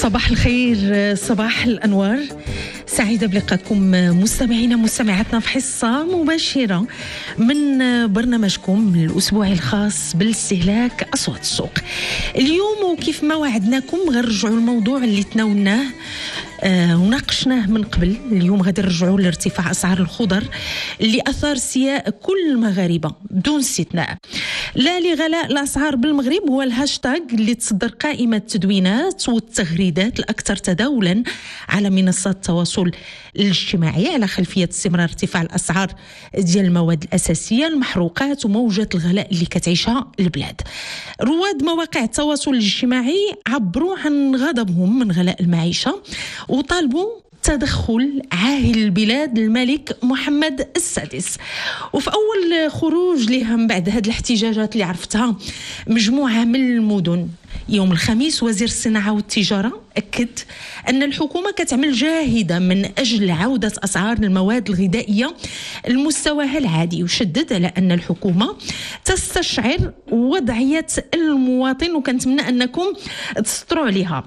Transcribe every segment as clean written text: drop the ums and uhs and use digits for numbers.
صباح الخير، صباح الأنوار، سعيدة بلقاكم مستمعينا مستمعاتنا في حصة مباشرة من برنامجكم الأسبوعي الخاص بالاستهلاك أصوات السوق. اليوم وكيف ما وعدناكم غنرجعوا الموضوع اللي تناولناه وناقشناه من قبل. اليوم غادي نرجعوا لارتفاع أسعار الخضر اللي أثار استياء كل المغاربة بدون استثناء. لا لغلاء الأسعار بالمغرب هو الهاشتاغ اللي تصدر قائمة التدوينات والتغريدات الأكثر تداولا على منصات التواصل الاجتماعي على خلفية استمرار ارتفاع الأسعار ديال المواد الأساسية، المحروقات وموجة الغلاء اللي كتعيشها البلاد. رواد مواقع التواصل الاجتماعي عبروا عن غضبهم من غلاء المعيشة وطالبوا تدخل عاهل البلاد الملك محمد السادس. وفي أول خروج لها من بعد هذه الاحتجاجات اللي عرفتها مجموعة من المدن يوم الخميس، وزير الصناعة والتجارة أكد أن الحكومة كتعمل جاهدة من أجل عودة أسعار المواد الغذائية لمستواها العادي، وشدد على أن الحكومة تستشعر وضعية المواطن وكنتمنى أنكم تسطروا عليها،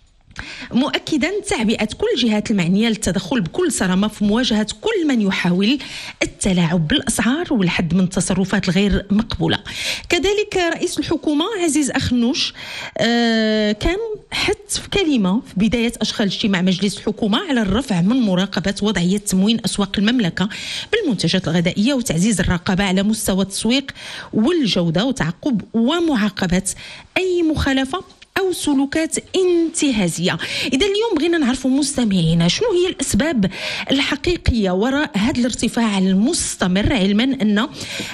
مؤكدا تعبئة كل الجهات المعنية للتدخل بكل صرامة في مواجهة كل من يحاول التلاعب بالأسعار والحد من التصرفات الغير مقبولة. كذلك رئيس الحكومة عزيز أخنوش كان حث في كلمة في بداية أشغال اجتماع مجلس الحكومة على الرفع من مراقبة وضعية تموين أسواق المملكة بالمنتجات الغذائية وتعزيز الرقابة على مستوى التسويق والجودة وتعقب ومعاقبة أي مخالفة أو سلوكات انتهازية. إذا اليوم بغينا نعرفوا مستمعينا شنو هي الأسباب الحقيقية وراء هذا الارتفاع المستمر، علما أن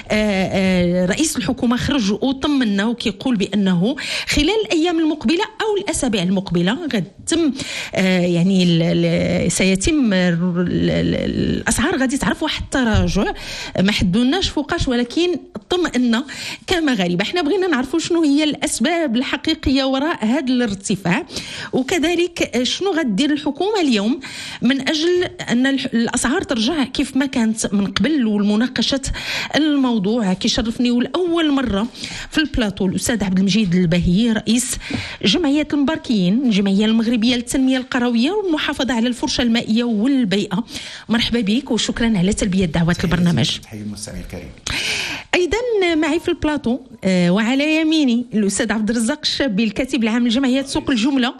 رئيس الحكومة خرج وطمنا وكيقول بأنه خلال الأيام المقبلة أو الأسابيع المقبلة غتم سيتم الأسعار غادي تعرف واحد التراجع، ما حدوناش فوقاش ولكن طمأنا كمغاربة. احنا بغينا نعرفوا شنو هي الأسباب الحقيقية وراء هذا الارتفاع، وكذلك شنو غدير الحكومة اليوم من أجل أن الأسعار ترجع كيف ما كانت من قبل. والمناقشة الموضوع كيشرفني والأول مرة في البلاطو الأستاذ عبد المجيد الباهي، رئيس جمعية المباركيين، الجمعية المغربية للتنمية القروية والمحافظة على الفرشة المائية والبيئة. مرحبا بك وشكرا على تلبية دعوة البرنامج. تحية المستمع الكريم. أيضا معي في البلاطو وعلى يميني الأستاذ عبد الرزاق الشابي، الكاتب العام لجمعية سوق الجملة،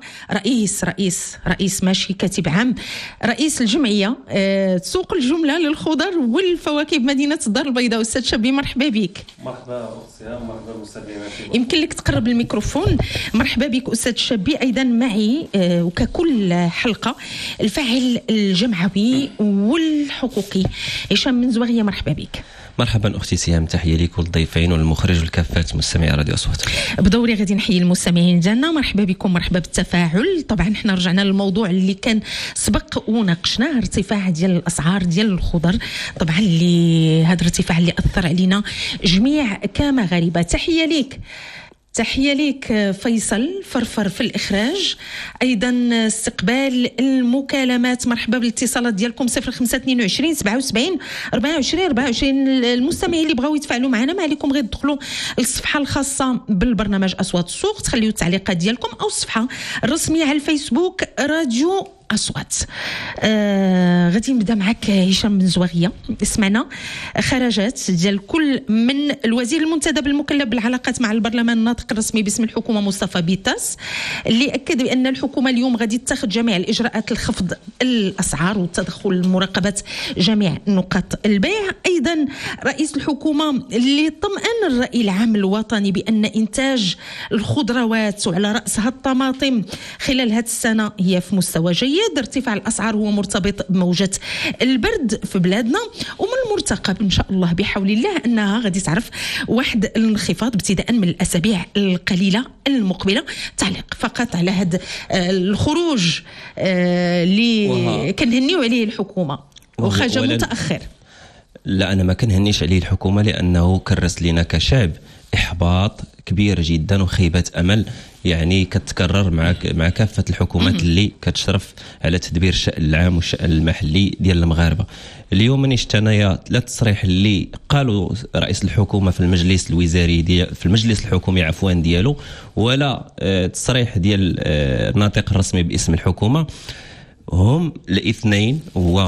رئيس ماشي كاتب عام، رئيس الجمعية سوق الجملة للخضر والفواكه بمدينة الدار البيضاء. أستاذ شابي مرحبا بك. مرحبا أختي، مرحبا المستمعين. يمكن لك تقرب الميكروفون. مرحبا بك أستاذ شابي. أيضا معي وككل حلقة الفاعل الجمعوي والحقوقي هشام من زواغية. مرحبا بك. مرحبا أختي سهام، تحية لك والضيفين والمخرج والكافة مستمعي راديو أصوات. بدوري غادي نحيي المستمعين ديالنا. مرحبا بكم، مرحبا بالتفاعل. طبعا احنا رجعنا للموضوع اللي كان سبق وناقشناه، ارتفاع ديال الأسعار ديال الخضر، طبعا اللي هذا الارتفاع اللي أثر علينا جميع كمغاربة. تحية ليك فيصل فرفر في الإخراج. أيضا استقبال المكالمات، مرحبا بالاتصالات ديالكم 0522 77 24 24. المستمعين اللي بغاو يتفاعلوا معنا ما عليكم غير تدخلوا الصفحة الخاصة بالبرنامج أصوات السوق، تخليوا التعليقات ديالكم، أو الصفحة الرسمية على الفيسبوك راديو أصوات. غادي نبدا معك هشام بن زواغية. سمعنا خرجات ديال كل من الوزير المنتدب المكلف بالعلاقات مع البرلمان الناطق الرسمي باسم الحكومة مصطفى بيتاس، اللي أكد بأن الحكومة اليوم غادي تتخذ جميع الإجراءات لخفض الأسعار والتدخل لمراقبة جميع نقاط البيع. أيضا رئيس الحكومة اللي طمأن الرأي العام الوطني بأن إنتاج الخضروات وعلى رأسها الطماطم خلال هذه السنة هي في مستوى جيد. ارتفاع الأسعار هو مرتبط بموجة البرد في بلادنا، ومن المرتقب إن شاء الله بحول الله أنها غادي تعرف واحد الانخفاض ابتداء من الأسابيع القليلة المقبلة. تعليق فقط على هذا الخروج اللي كنهنيو عليه الحكومة وخرج متأخر. لا، أنا ما كنهنيش عليه الحكومة لأنه كرس لنا كشعب احباط كبير جدا وخيبه امل يعني كتكرر مع كافه الحكومات اللي كتشرف على تدبير الشأن العام والشأن المحلي ديال المغاربه. اليوم ماني شفت انايا لا التصريح اللي قالوا رئيس الحكومه في المجلس الوزاري في المجلس الحكومي عفوا ديالو، ولا التصريح ديال الناطق الرسمي باسم الحكومه. هم الاثنين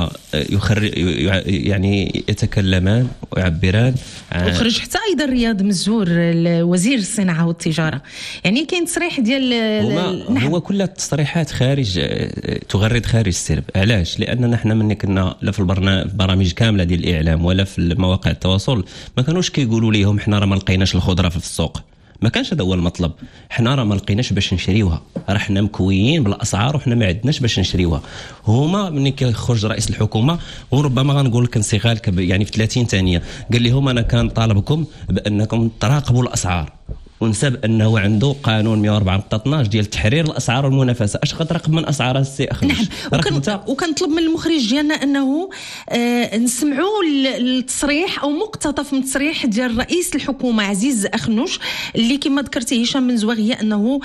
يعني يتكلمان ويعبران وخرج حتى ايضا رياض مزور وزير الصناعه والتجاره، يعني كاين تصريح ديال هو كل التصريحات تغرد خارج السرب. علاش؟ لاننا حنا ملي كنا لا في البرامج كامله ديال الاعلام ولا في مواقع التواصل ما كانوش كيقولوا ليهم حنا راه ما لقيناش الخضره في السوق، ما كانش هذا هو المطلب. حنا راه ما لقيناش باش نشريوها، راه حنا مكويين بالاسعار وحنا ما عندناش باش نشريوها. هما ملي كيخرج رئيس الحكومه وربما غنقول لك انصغال يعني في 30 ثانيه قال لهم انا كان طالبكم بانكم تراقبوا الاسعار، ونسى بانه عنده قانون 104.12 ديال تحرير الاسعار والمنافسه. اش غتراقب من اسعار السي اخ؟ نعم. وكنطلب من المخرج ديالنا انه نسمعوا التصريح او مقتطف من التصريح ديال رئيس الحكومه عزيز اخنوش اللي كما ذكرتي هشام من زواغيه انه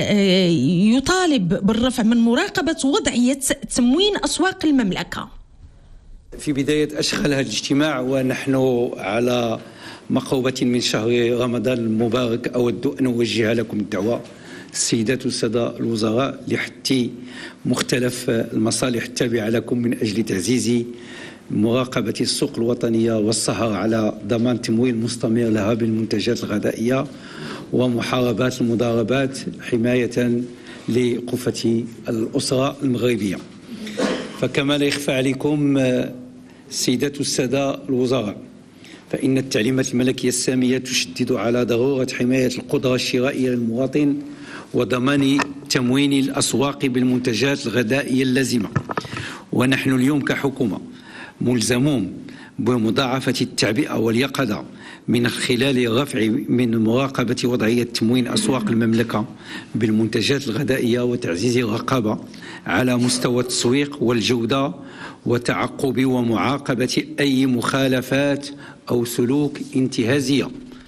يطالب بالرفع من مراقبه وضعيه تموين اسواق المملكه. في بدايه اشغال هذا الاجتماع ونحن على مقربة من شهر رمضان المبارك، أود أن أوجه لكم الدعوة السيدات والسادة الوزراء لحث مختلف المصالح التابعة لكم من أجل تعزيز مراقبة السوق الوطنية والسهر على ضمان تمويل مستمر لها بالمنتجات الغذائية ومحاربة المضاربات حماية لقفة الأسرة المغربية. فكما لا يخفى عليكم السيدات والسادة الوزراء فإن التعليمات الملكية السامية تشدد على ضرورة حماية القدرة الشرائية للمواطن وضمان تموين الأسواق بالمنتجات الغذائية اللازمة. ونحن اليوم كحكومة ملزمون بمضاعفة التعبئة واليقظة من خلال الرفع من مراقبة وضعية تموين أسواق المملكة بالمنتجات الغذائية وتعزيز الرقابة على مستوى التسويق والجودة وتعقب ومعاقبة أي مخالفات أو سلوك انتهازية.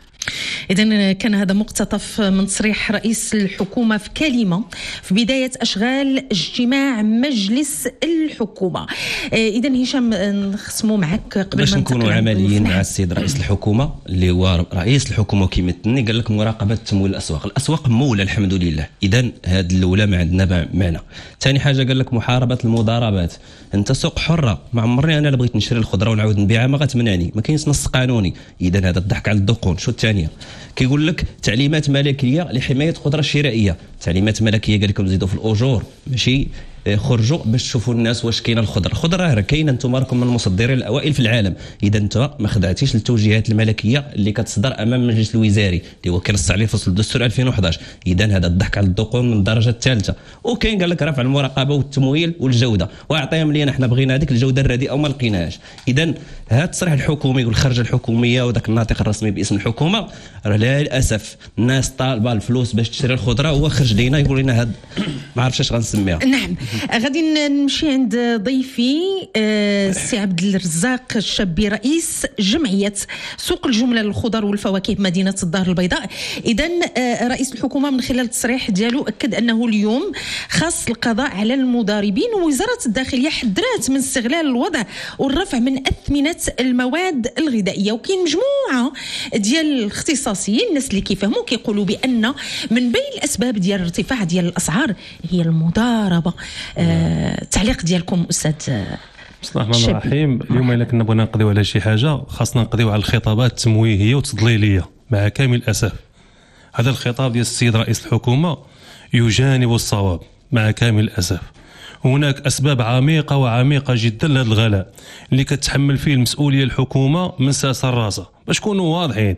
إذن كان هذا مقتطف من تصريح رئيس الحكومة في كلمة في بداية أشغال اجتماع مجلس الحكومة. إذن هشام نخصموا معك قبل باش نكونوا عمليين مع السيد رئيس الحكومة اللي هو رئيس الحكومة كيمثلني، قال لك مراقبة تمويل الأسواق مولة الحمد لله. إذن هذه الأولى ما عندنا معنى. ثاني حاجة قال لك محاربة المضاربات. أنت سوق حرة، ما عمرني أنا بغيت نشري الخضرة ونعاود نبيعها ما غتمنعني، ما كاينش نص قانوني. إذن هذا الضحك على الدقون. شو الثانية؟ كيقول لك تعليمات ملكيه لحمايه القدره الشرائيه. تعليمات ملكيه قال لكم زيدوا في الاجور، ماشي خرجوا باش تشوفوا الناس واش كاينه الخضره راه كاينه. انتم راكم من المصدرين الاوائل في العالم، اذا انت ما خدعتيش التوجيهات الملكيه اللي كتصدر امام المجلس الوزاري اللي هو كنص عليه فصل الدستور 2011. اذا هذا الضحك على الدقون من الدرجه الثالثه. وكاين قال لك رفع المراقبه والتمويل والجوده، واعطيهم لينا حنا بغينا هذيك الجوده الرديئه وما لقيناهاش. اذا هذا التصريح الحكومي والخرجه الحكوميه وذاك الناطق الرسمي باسم الحكومه راه للاسف الناس طالبه الفلوس باش تشري الخضره، هو خرج لينا يقول لنا هاد ما عرفتش اش غنسميها. نعم. غادي نمشي عند ضيفي السي عبد الرزاق الشابي رئيس جمعيه سوق الجمله للخضر والفواكه بمدينه الدار البيضاء. اذا رئيس الحكومه من خلال التصريح ديالو اكد انه اليوم خاص القضاء على المضاربين، ووزاره الداخليه حذرت من استغلال الوضع والرفع من اثمنه المواد الغذائيه. وكاين مجموعه ديال الاختصاصيين الناس اللي كيفهموا كيقولوا بان من بين الاسباب ديال الارتفاع ديال الاسعار هي المضاربه. التعليق ديالكم استاذ؟ بسم الله الرحمن الرحيم. اليوم الا كنا بغينا نقضيو على شي حاجه خاصنا نقضيو على الخطابات التمويهيه والتضليليه. مع كامل الاسف هذا الخطاب ديال السيد رئيس الحكومه يجانب الصواب مع كامل الاسف. هناك اسباب عميقه جدا لهذا الغلاء اللي كتحمل فيه المسؤوليه الحكومه من ساسه لراسه. باش نكونوا واضحين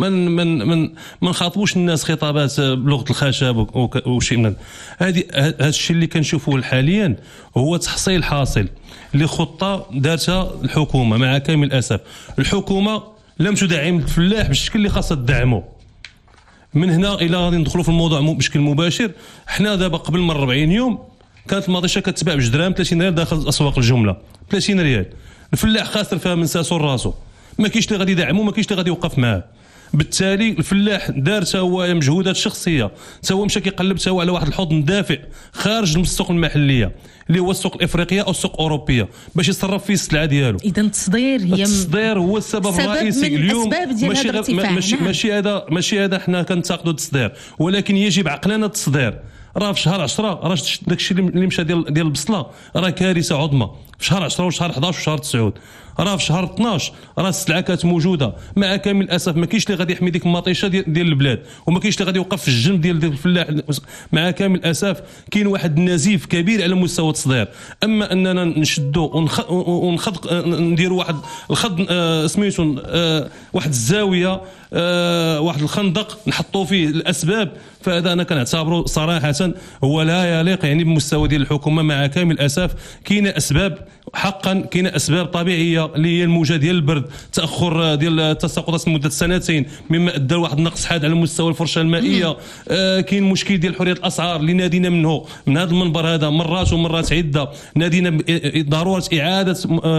ما نخاطبوش الناس خطابات بلغه الخشب وشي من هذا الشيء اللي كنشوفوه حاليا هو تحصيل حاصل لخطه دارتها الحكومه. مع كامل الاسف الحكومه لم تدعم الفلاح بالشكل اللي خاصها تدعمه. من هنا الى غادي ندخلوا في الموضوع بشكل مباشر. حنا دابا قبل من 40 يوم كانت المطيشه كتباع بجدرهم 30 ريال داخل اسواق الجمله، 30 ريال. الفلاح خاسر فيها من ساسو لراسو، ما كاينش اللي غادي يدعمو، ما كاينش اللي غادي يوقف معاه. بالتالي الفلاح دار حتى هو مجهودات شخصيه، حتى هو مشى كيقلب حتى هو على واحد الحوض دافئ خارج من السوق المحليه اللي هو السوق الافريقيه او السوق الاوروبيه باش يصرف فيه السلعه ديالو. اذا التصدير هو السبب الرئيسي اليوم. ماشي هذا حنا كنتقدوا التصدير، ولكن يجب عقلنا التصدير. راه في شهر 10 راه داك الشيء اللي مشى ديال البصله راه كارثه عظمى. في شهر 10 وشهر 11 وشهر 9 راه في شهر 12 راه السلعه كانت موجوده. مع كامل الاسف ما كاينش اللي غادي يحمي ديك المطيشه ديال البلاد، وما كاينش اللي غادي يوقف في الجنب ديال الفلاح. مع كامل الاسف كاين واحد النزيف كبير على مستوى التصدير. اما اننا نشدوا ونخد نديروا واحد الخض سميتو واحد الزاويه واحد الخندق نحطوا فيه الاسباب، فهذا انا كنعتبره صراحه هو لا يليق يعني بمستوى ديال الحكومه. مع كامل الاسف كاين اسباب حقا، كاين اسباب طبيعيه اللي هي الموجه ديال البرد، تاخر ديال التساقطات لمده سنتين مما ادى لواحد النقص حاد على مستوى الفرشه المائيه. كاين مشكل ديال حريه الاسعار اللي نادينا منه من هذا المنبر هذا مرات ومرات عده، نادينا بضروره اعاده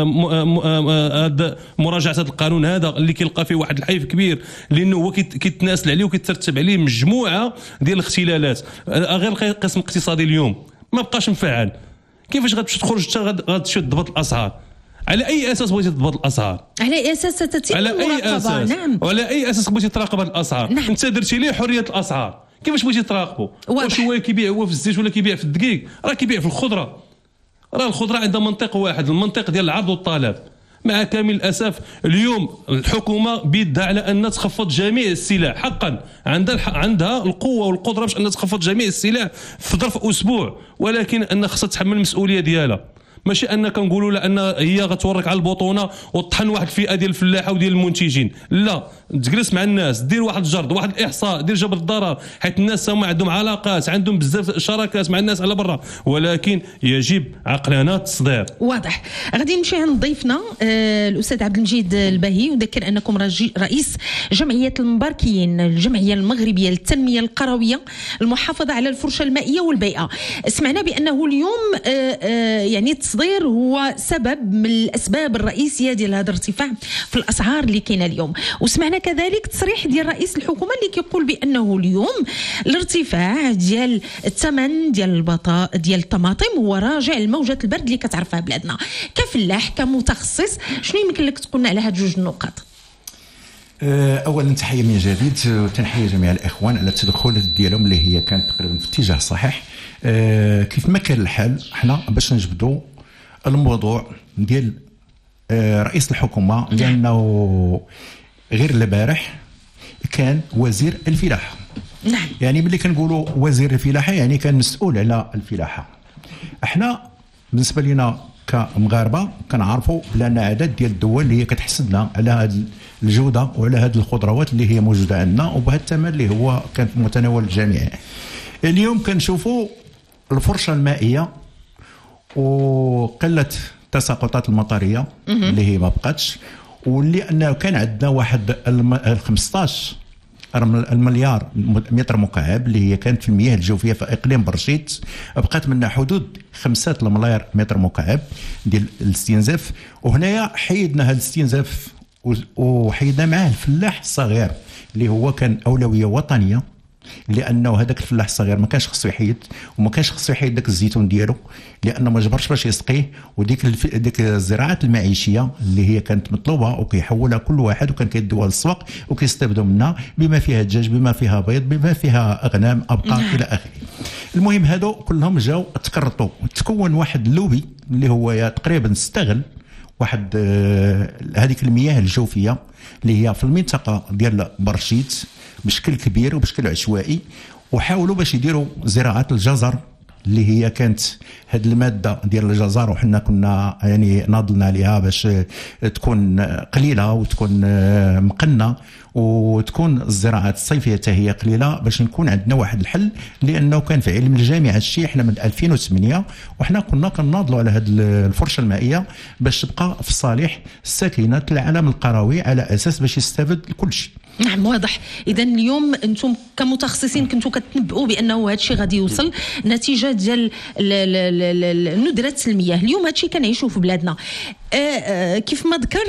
مراجعه هذا القانون هذا اللي كيلقى فيه واحد الحيف كبير، لانه هو كيتناسل عليه وكيترتب عليه مجموعه ديال الاختلالات. غير القسم الاقتصادي اليوم ما بقاش مفعل. كيفاش غتمشي تخرج حتى غتمشي تضبط الاسعار؟ على اي اساس بغيتي تضبط الاسعار؟ على اي اساس تتم المراقبه؟ نعم، وعلى اي اساس بغيتي تراقب هذه الاسعار؟ نعم. انت درتي ليه حريه الاسعار، كيفاش بغيتي تراقبوا؟ واش هو كيبيع هو في الزيت ولا كيبيع في الدقيق؟ راه كيبيع في الخضره. راه الخضره عندها منطق واحد، المنطق ديال العرض والطلب. مع كامل الاسف اليوم الحكومه بيدها على ان تخفض جميع السلع، حقا عندها القوه والقدره باش ان تخفض جميع السلع في ظرف اسبوع، ولكن ان خصها تحمل المسؤوليه ديالها. ماشي ان كنقولوا لا ان هي غتورك على البطونه وتطحن واحد الفئه ديال الفلاحه وديال المنتجين. لا، تجلس مع الناس، دير واحد الجرد، واحد الاحصاء، دير جبر الضرر، حيت الناس هما عندهم علاقات، عندهم بزاف شراكات مع الناس على برا، ولكن يجب عقلنا التصدير. واضح. غادي نمشي عند ضيفنا الاستاذ عبد المجيد الباهي، ونذكر انكم رئيس جمعيه المباركيين، الجمعيه المغربيه للتنميه القرويه المحافظه على الفرشه المائيه والبيئه. سمعنا بانه اليوم يعني التصدير هو سبب من الاسباب الرئيسيه ديال هذا الارتفاع في الاسعار اللي كاينه اليوم، وسمعنا كذلك تصريح ديال رئيس الحكومه اللي كيقول بانه اليوم الارتفاع ديال الثمن ديال الطماطم هو راجع لموجه البرد اللي كتعرفها بلادنا. كفلاح كمتخصص شنو يمكن لك تقولنا على هاد جوج النقاط؟ اولا تحيه من جديد، وتنحيه جميع الاخوان على التدخلات ديالهم اللي هي كانت تقريبا في اتجاه صحيح. كيف ما كان الحال حنا باش نجبدوا الموضوع ديال رئيس الحكومه، لانه غير البارح كان وزير الفلاحه. نعم. يعني ملي كنقولوا وزير الفلاحه يعني كان مسؤول على الفلاحه. احنا بالنسبه لنا كمغاربه كنعرفوا بان عدد ديال الدول اللي هي كتحسدنا على هذه الجوده وعلى هذه الخضروات اللي هي موجوده عندنا وبهذا الثمن اللي هو كان في متناول الجميع. اليوم كنشوفوا الفرشه المائيه وقله التساقطات المطريه اللي هي ما بقاتش، واللي انه كان عندنا واحد 15 المليار متر مكعب اللي هي كانت في المياه الجوفيه في اقليم برشيت، بقات منها حدود 5 المليار متر مكعب ديال الاستنزاف. وهنايا حيدنا هذا الاستنزاف وحيدنا معاه الفلاح الصغير اللي هو كان اولويه وطنيه، لانه هذاك الفلاح الصغير ما كانش خصو يحيد، وما كانش خصو يحيد داك الزيتون ديالو لانه ما جبرش باش يسقيه. وديك الزراعات المعيشيه اللي هي كانت مطلوبه وكيحولها كل واحد وكان كيدوها للسوق وكيستافدوا منها بما فيها دجاج، بما فيها بيض، بما فيها اغنام، ابقار الى اخره. المهم هادو كلهم جاو تكرطوا وتكون واحد اللوبي اللي هو تقريبا استغل واحد هذيك المياه الجوفيه اللي هي في المنطقه ديال برشيت بشكل كبير وبشكل عشوائي، وحاولوا باش يديروا زراعه الجزر اللي هي كانت هذه الماده ديال الجزر وحنا كنا يعني ناضلنا عليها باش تكون قليله وتكون مقنه وتكون الزراعات الصيفيه حتى هي قليله باش نكون عندنا واحد الحل. لانه كان في علم الجامعه الشيء احنا من 2008 وحنا كنا كناضلوا على هذه الفرشه المائيه باش تبقى في صالح الساكنه العالم القروي على اساس باش يستافد كل شيء. نعم واضح. إذا اليوم أنتم كمتخصصين كنتوا كتنبؤوا بأنه هذا الشيء غادي يوصل نتيجة ديال ندرة المياه. اليوم هذا الشيء كنعيشوه في بلادنا. كيف ما ذكر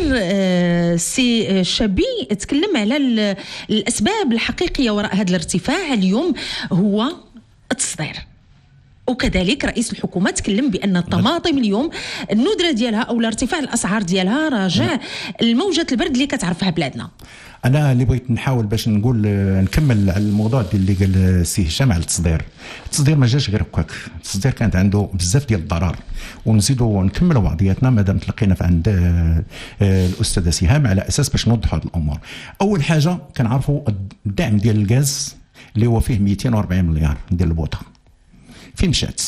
سي شابي تكلم على الأسباب الحقيقية وراء هذا الارتفاع اليوم هو التصدير، وكذلك رئيس الحكومة تكلم بأن الطماطم اليوم الندرة ديالها أو ارتفاع الأسعار ديالها راجع الموجة البرد اللي كتعرفها بلادنا. انا اللي بغيت نحاول باش نقول نكمل على الموضوع ديال اللي قال سي هشام على التصدير ما جاش غير هكاك. التصدير كانت عنده بزاف ديال الضرر، ونزيدوا نكملوا بعضياتنا مادام تلقينا في عند الاستاذه سهام على اساس باش نوضحوا هذه الامور. اول حاجه كنعرفوا الدعم ديال الغاز اللي هو فيه 240 مليار ديال البوطه فين مشات.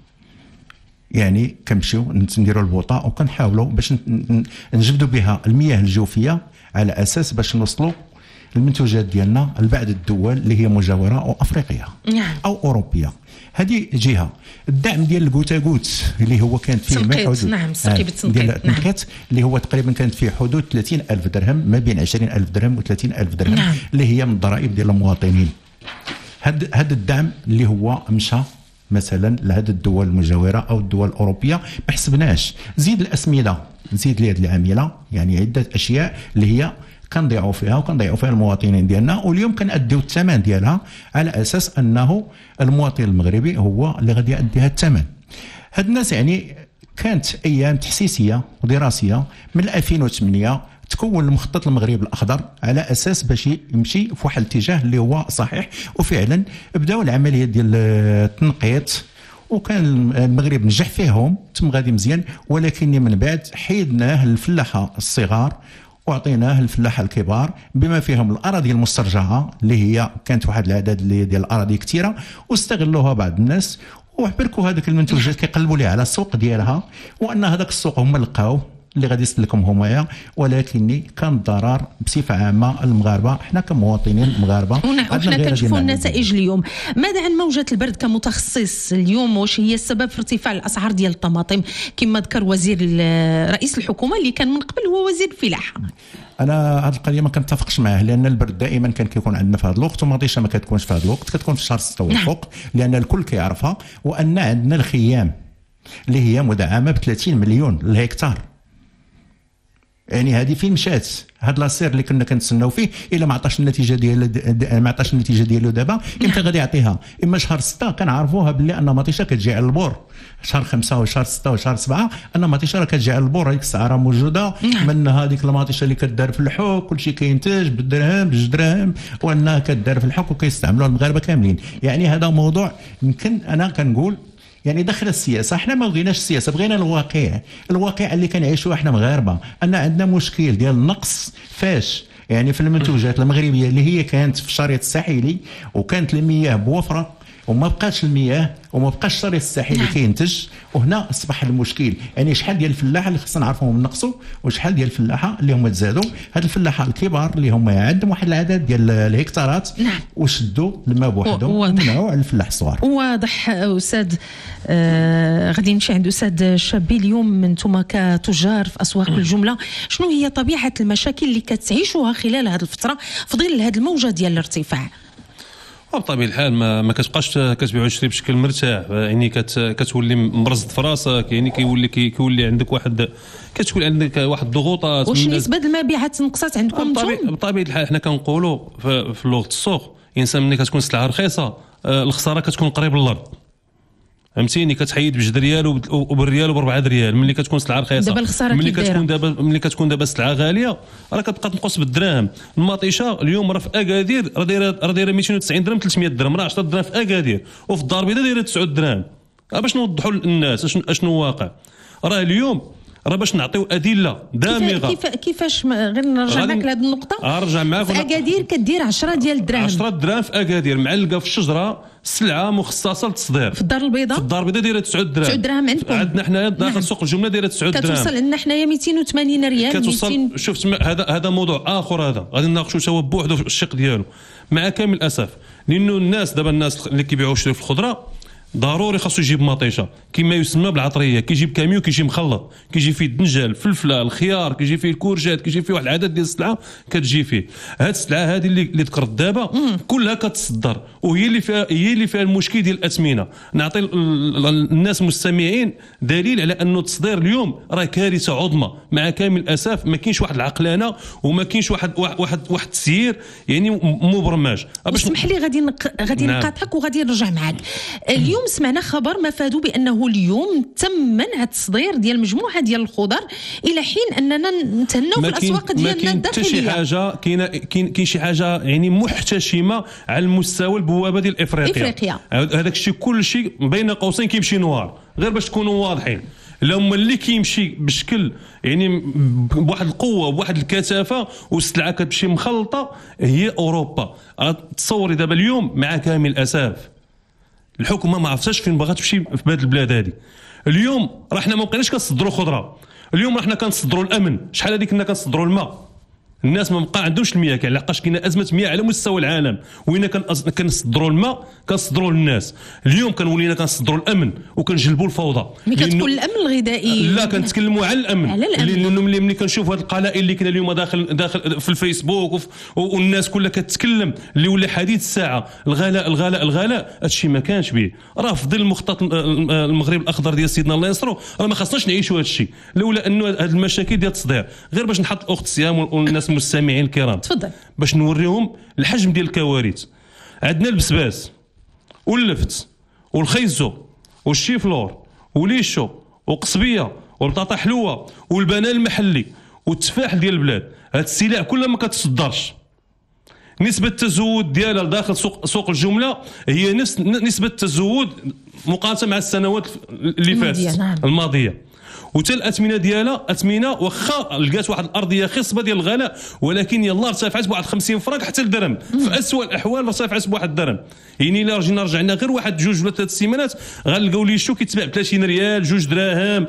يعني كنمشيو نديروا البوطه وكنحاولوا باش نجبدوا بها المياه الجوفيه على اساس باش نوصلوا المنتوجات ديالنا لبعض الدول اللي هي مجاوره او افريقيه او اوروبيه. هذه جهه. الدعم ديال الكوتاكوت اللي هو كانت فيه ما حدود سقيبه تنقيط اللي هو تقريبا كانت فيه حدود 30,000 درهم، ما بين 20,000 درهم و 30,000 درهم اللي هي من الضرائب ديال المواطنين. هذا الدعم اللي هو مشى مثلا لهذه الدول المجاوره او الدول الاوروبيه ما حسبناش. زيد الاسمده، زيد لهذه العامله، يعني عده اشياء اللي هي كنضيعوا فيها المواطنين ديالنا، واليوم كنأديو الثمن ديالها على اساس انه المواطن المغربي هو اللي غادي يأدي هذا الثمن. هاد الناس يعني كانت ايام تحسيسيه ودراسيه من 2008 تكون المخطط المغربي الاخضر على اساس باش يمشي في واحد الاتجاه اللي هو صحيح، وفعلا بداوا العمليه ديال التنقيط وكان المغرب نجح فيهم تم غادي مزيان، ولكن من بعد حيدناه للفلاحه الصغار واعطيناه الفلاحه الكبار بما فيهم الاراضي المسترجعه اللي هي كانت واحد العدد ديال الاراضي كثيره واستغلوها بعض الناس وحبركوا هذوك المنتوجات كيقلبوا ليها على السوق ديالها، وان هذاك السوق هما لقاوه اللي غادي يسلكهم همايا، ولكن كان ضرر بصفه عامه المغاربه حنا كمواطنين مغاربه. وحنا كنشوفوا النتائج اليوم. ماذا عن موجه البرد كمتخصص اليوم؟ واش هي السبب في ارتفاع الاسعار ديال الطماطم كما ذكر وزير رئيس الحكومه اللي كان من قبل هو وزير الفلاحه؟ انا هذه القضيه ما كنتفقش معاه، لان البرد دائما كان كيكون عندنا في هذا الوقت، ومطيشه ما كتكونش في هذا الوقت، كتكون في شهر 6 والفوق، لان الكل كيعرفها، وان عندنا الخيام اللي هي مدعمه ب 30 مليون للهكتار. يعني هذه فين مشات؟ هاد لاسير اللي كنا كنتسناو فيه الا ما عطاش النتيجه ديالو دابا امتى غادي يعطيها؟ اما شهر 6 كنعرفوها باللي ان مطيشه كتجي على البور، شهر 5 وشهر 6 وشهر 7 ان مطيشه راه كتجي على البور، هذيك السعره موجوده، من هذيك المطيشه اللي كدار في الحوك كلشي كينتج بالدرهم بجوج دراهم، وانها كدار في الحوك وكيستعملوها المغاربه كاملين. يعني هذا موضوع يمكن انا كنقول يعني داخل السياسه، احنا ما بغيناش السياسه، بغينا الواقع اللي كنعيشوه احنا مغاربه، ان عندنا مشكل ديال النقص فاش يعني في المنتوجات المغربيه اللي هي كانت في الشريط الساحلي وكانت المياه بوفره وما بقاش المياه وما بقاش الشريط الساحلي كينتج، وهنا اصبح المشكل. يعني شحال ديال الفلاحه اللي خصنا نعرفوهم نقصوا وشحال ديال الفلاحه اللي هما تزادوا. هاد الفلاحه الكبار اللي هما عندهم واحد العدد ديال الهكتارات وشدوا الماء بوحدهم ومنعوا على الفلاح الصغار. واضح استاذ. غادي نمشي عند استاذ شابي. اليوم انتم كتجار في اسواق الجمله، شنو هي طبيعه المشاكل اللي كتعيشوها خلال هذه الفتره في ظل هذه الموجه ديال الارتفاع؟ بطبيعه الحال ما كتبقاش كتبيع وتشري بشكل مرتاح، يعني كتولي مرصد في راسك، يعني كيولي عندك كتكون عندك واحد الضغوطات. واش نسبه المبيعات نقصات عندكم انتم؟ بطبيعه الحال حنا كنقولوا في لغه السوق، الانسان ملي كتكون السلعه رخيصه الخساره كتكون قريب للارض، فهمتيني؟ كتحيد ب2 ريال وبالريال وب4 ريال ملي كتكون سلعه رخيصه. دابا الخساره ملي كتكون دابا السلعه غاليه راه كتبقى تنقص بالدراهم. المطيشه اليوم راه في اكادير راه دايره 290 درهم 300 درهم، راه 10 دراهم في اكادير، وفي الدار البيضاء دايره 9 دراهم. باش نوضحوا للناس اشنو واقع، راه اليوم راه باش نعطيو ادله دامغه. كيفاش غير نرجع معك لهذه النقطه؟ ارجع معك. في اكادير كدير 10 ديال الدراهم، 10 دراهم في اكادير معلقه في الشجره، سلعه مخصصه للتصدير. في الدار البيضاء دايره 9 دراهم. 9 دراهم عندكم؟ عندنا حنايا داخل سوق الجمله دايره 9 دراهم. كتوصل عندنا حنايا 280 ريال. كتوصل. شفت هذا موضوع اخر، هذا غادي نناقشوا سوا بوحدو الشق ديالو، مع كامل الاسف، لانه الناس دابا اللي كيبيعوا ويشريوا في الخضره ضروري خاصو يجيب مطيشه كما يسمى بالعطريه، كيجيب كاميو كيجي مخلط، كيجي فيه الدنجال، الفلفله، الخيار، كيجي فيه الكورجات، كيجي فيه واحد العدد ديال السلعه كتجي فيه. هاد السلعه هذه اللي ذكرت دابا كلها كتصدر، وهي اللي فيها المشكل ديال الاثمنه. نعطي الناس المستمعين دليل على انه التصدير اليوم راه كارثه عظمى. مع كامل الاسف ما كاينش واحد العقلانه وما كاينش واحد التسيير يعني مبرمج. اسمح لي غادي نقاطعك وغادي نرجع معك. اليوم سمعنا خبر مفاده بانه اليوم تم منع التصدير ديال مجموعه ديال الخضر الى حين اننا نتهناو في الاسواق ديالنا الداخليه. شي حاجه كاين شي حاجه يعني محتشمه على المستوى البوابه ديال افريقيا. هذاك الشيء كل شيء بين قوسين كيمشي نوار، غير باش تكونوا واضحين. لما اللي كيمشي بشكل يعني بواحد القوه وبواحد الكثافه والسلعه كتمشي مخلطه هي اوروبا. تصوري دابا اليوم مع كامل الاسف الحكومه ما عرفتش فين باغا تمشي في هذه البلاد هذه. اليوم راه حنا ما بقيناش كنصدروا خضره، اليوم راه حنا كنصدروا الامن. شحال هذيك كنا كنصدروا الماء، الناس ما بقى عندهمش المياه، لحقاش كاينه ازمه مياه على مستوى العالم، وين كنصدروا الماء كنصدروا للناس. اليوم كنولينا كنصدروا الامن وكنجلبوا الفوضى. ملي كتقول الامن الغذائي لا كنتكلموا على الامن، لانه ملي كنشوف هذه القلائل اللي كاينه اليوم داخل في الفيسبوك والناس كلها كتكلم اللي ولا حديث الساعه الغلاء هادشي ما كانش به. راه في ظل المخطط المغرب الاخضر ديال سيدنا الله ينصرو راه ما خاصناش نعيشوا هادشي، لولا انه هذه المشاكل ديال التصدير. غير باش نحط الاخت سيام والناس المستمعين الكرام تفضل باش نوريهم الحجم ديال الكوارث. عندنا البسباس واللفت والخيزو والشيفلور وليشو وقصبيه والبطاطا حلوه والبنان المحلي والتفاح ديال البلاد. هاد السلع كلها ما كتصدرش. نسبه التزود ديالها داخل سوق الجمله هي نسبه التزود مقارنه مع السنوات اللي فاتت الماضيه. وتا الاثمنه ديالها اثمنه واخا لقات واحد الارضيه خصبه ديال الغلاء، ولكن يلاه ارتفعت بواحد 50 فرنك حتى الدرهم. في اسوء الاحوال ارتفعت بواحد الدرهم. يعني الا رجعنا غير واحد جوج ولا 3 سيمانات غنلقاو لي شو كيتباع ب 30 ريال 2 دراهم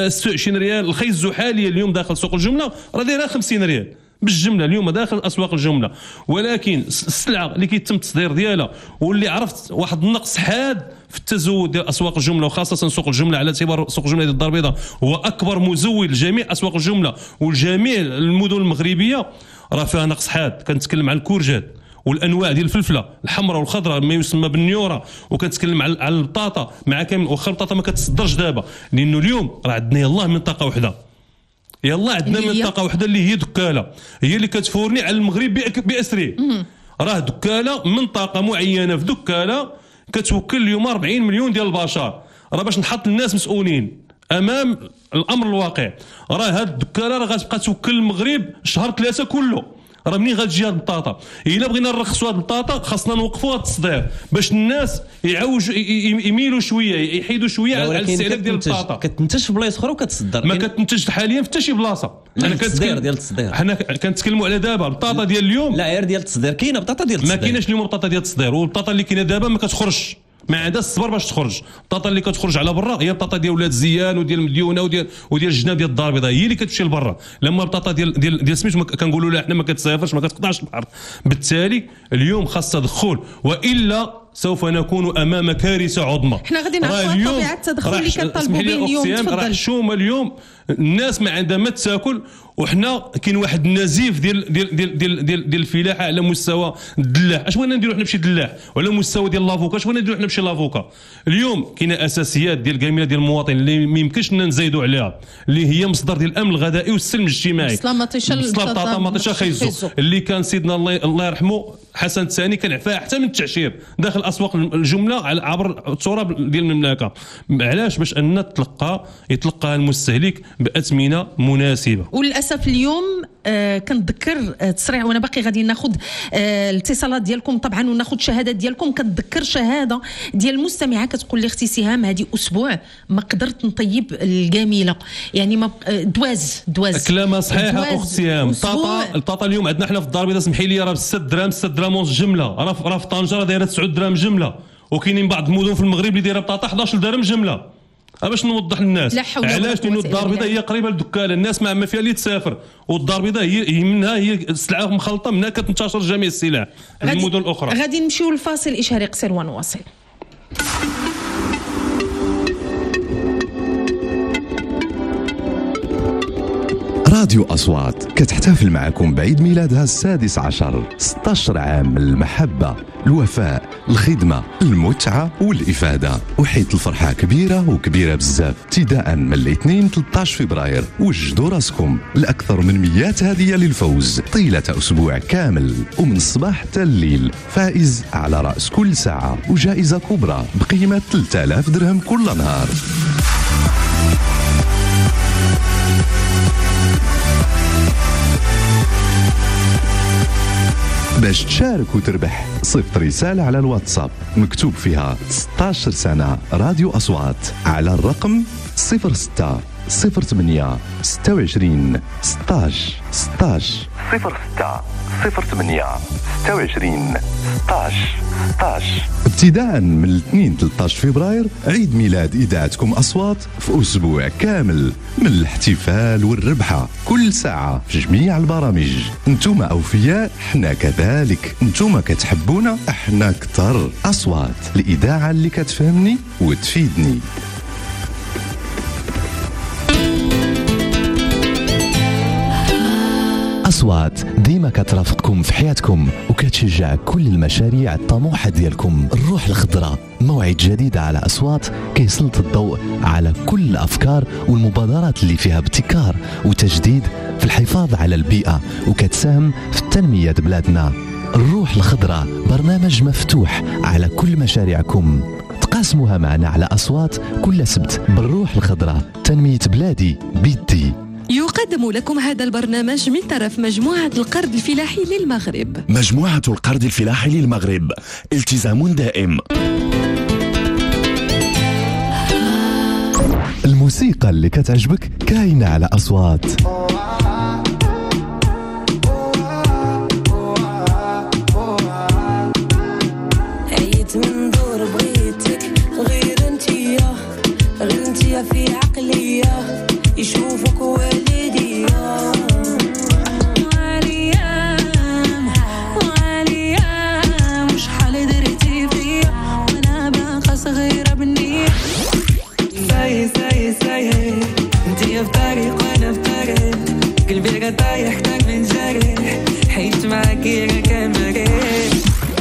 26 ريال. الخيزو حاليا اليوم داخل سوق الجمله راه دايره 50 ريال بالجمله اليوم داخل اسواق الجمله. ولكن السلعه اللي كيتم التصدير ديالها واللي عرفت واحد النقص حاد في التزود ديال اسواق الجمله وخاصه سوق الجمله، على اعتبار سوق الجمله ديال الدار البيضاء هو اكبر مزود لجميع اسواق الجمله ولجميع المدن المغربيه، راه فيها نقص حاد. كنتكلم عن الكورجات والانواع ديال الفلفله الحمراء والخضراء ما يسمى بالنيوره، وكنتكلم على البطاطا مع كامل. واخا البطاطا ما كتصدرش دابا لانه اليوم راه عندنا يلاه منطقه وحده، يلا عندنا منطقه وحده اللي هي دكاله، هي اللي كتفورني على المغرب باسره. راه دكاله منطقه معينه في دكاله كتوكل اليوم 40 مليون ديال البشر. راه باش نحط الناس مسؤولين امام الامر الواقع، راه هاد الدكاله راه غتبقى توكل المغرب شهر 3 كله. راه منين غتجي هاد البطاطا؟ الا بغينا نرخصوا هاد البطاطا خاصنا نوقفوا هاد التصدير باش الناس يعوجوا يميلوا شويه يحيدوا شويه على الاستهلاك ديال البطاطا. كتنتج في بلايص اخرى وكتصدر، ما كتنتج حاليا في حتى شي بلاصه. انا كنتصدير ديال التصدير، حنا كنتكلموا على دابا البطاطا ديال اليوم. لا غير ديال التصدير، كاينه بطاطا ديال التصدير، ما كايناش اليوم بطاطا ديال التصدير. والبطاطا اللي كاينه دابا ما كتخرجش، ما عندها الصبر باش تخرج. البطاطا اللي كتخرج على برا هي البطاطا ديال ولاد زيان وديال مديونه وديال الجناب ديال الدار البيضاء، هي اللي كتمشي لبرا. لما البطاطا ديال سميتو كنقولوا لها حنا ما كتسافرش ما كتقطعش البحر. بالتالي اليوم خاص تدخل، والا سوف نكون امام كارثه عظمى. حنا غادي نعرفوا طبيعه التدخل اللي كنطالبوا به اليوم. تفضل. راه الحشومه اليوم الناس ما عندها ما تاكل، وحنا كاين واحد النزيف ديال الفلاحه على مستوى الدلاح. اش بغينا نديروا حنا بشي دلاح؟ وعلى مستوى ديال لافوكا اش بغينا نديروا حنا بشي لافوكا؟ اليوم كاينه اساسيات ديال كامله ديال المواطن اللي ما يمكنش لنا نزايدوا عليها، اللي هي مصدر ديال الامن الغذائي والسلم الاجتماعي. البطاطا مطيشه خيزو اللي كان سيدنا الله يرحمه حسن الثاني كان عفاها حتى من التعشير داخل اسواق الجمله عبر التراب ديال المملكه. علاش؟ باش ان يتلقى المستهلك باثمنه مناسبه. وللاسف اليوم كنتذكر تصريح، وانا باقي غادي ناخذ الاتصالات ديالكم طبعا وناخذ شهادات ديالكم. كنتذكر شهاده ديال المستمعه كتقول لي اختي سهام هذه اسبوع ما قدرت نطيب الكامله، يعني ما دواز كلامها صحيحه اخت سهام. البطاطا اليوم عندنا حنا في الدار البيضاء سمحي لي راه ب 6 دراهم ونص جمله، راه في طنجه دايره 9 دراهم جمله، وكاينين بعض المدن في المغرب اللي دايره بطاطا 11 درهم جمله. باش نوضح للناس علاش، لانه الدار البيضاء هي قريبه للدكاله، الناس ما فيها اللي تسافر، والدار البيضاء هي منها هي السلعه مخلطه، منها كتنتشر جميع السلع المدن الاخرى. غادي نمشيو لفاصل اشهاري قصير ونواصل. راديو أصوات كتحتفل معكم بعيد ميلادها 16. 16 عام من المحبة، الوفاء، الخدمة، المتعة والإفادة. وحيت الفرحة كبيرة وكبيرة بزاف. ابتداء من الاثنين 13 فبراير وجدوا راسكم لأكثر من 100 هدية للفوز طيلة أسبوع كامل، ومن الصباح حتى الليل. فائز على رأس كل ساعة وجائزة كبرى بقيمة 3000 درهم كل نهار. باش تشارك وتربح صيفط رسالة على الواتساب مكتوب فيها 16 سنة راديو أصوات على الرقم 06 08 26 16 16 06 08 26 16 16. ابتداء من الاثنين 13 فبراير عيد ميلاد إذاعتكم أصوات في أسبوع كامل من الاحتفال والربحة كل ساعة في جميع البرامج. انتوما أوفياء، احنا كذلك. انتوما كتحبونا، احنا كتر. أصوات، الإذاعة اللي كتفهمني وتفيدني. أصوات ديما كترافقكم في حياتكم وكتشجع كل المشاريع الطموحة ديالكم. الروح الخضراء، موعد جديد على أصوات كيسلط الضوء على كل الأفكار والمبادرات اللي فيها ابتكار وتجديد في الحفاظ على البيئة وكتساهم في تنمية بلادنا. الروح الخضراء برنامج مفتوح على كل مشاريعكم، تقاسموها معنا على أصوات كل سبت. بالروح الخضراء تنمية بلادي بيدي. يقدم لكم هذا البرنامج من طرف مجموعة القرض الفلاحي للمغرب. مجموعة القرض الفلاحي للمغرب، التزام دائم. الموسيقى اللي كتعجبك كاينة على أصوات. عيت من دور بغيتك غير انتيا في عقلية يشوفك والدي وعليا مش حال درتي فيا وانا باقا صغيرة بالنية. ساي انتي في طريق وانا في طريق، قلبي راه طايح كان من جريح، حيت معاكي راه كان مريح.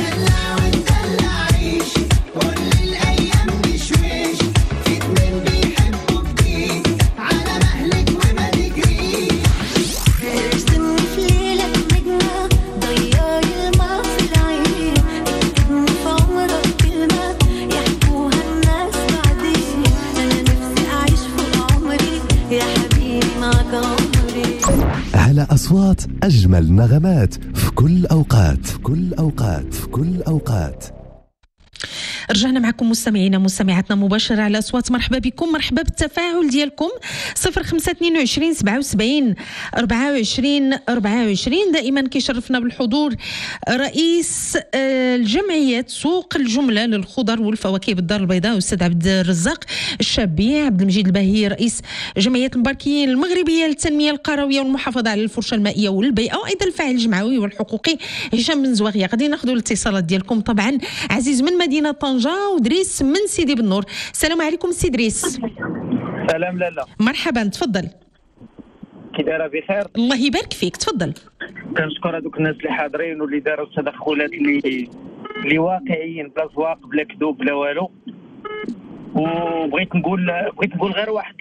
على أصوات أجمل نغمات في كل أوقات، في كل أوقات، في كل أوقات. رجعنا معكم مستمعينا مستمعاتنا مباشرة على أصوات. مرحبا بكم، مرحبا بالتفاعل ديالكم. 0522 77 24 24. دائما كيشرفنا بالحضور رئيس الجمعية سوق الجملة للخضر والفواكه بالدار البيضاء أستاذ عبد الرزاق الشابي. عبد المجيد الباهي رئيس جمعية المباركين المغربية للتنمية القروية والمحافظة على الفرشة المائية والبيئة، وأيضا الفاعل الجمعوي والحقوقي هشام بن زواغية. غادي ناخذوا الاتصالات ديالكم. طبعا عزيز من مدينة طنجة ودريس من سيدي بن-نور. السلام عليكم سي دريس. سلام لالا. مرحبا، تفضل. كي دايره؟ بخير الله يبارك فيك، تفضل. كنشكر هذوك الناس اللي حاضرين واللي داروا التدخلات اللي واقعيين بلا زواق بلا كذوب بلا والو. وبغيت نقول غير واحد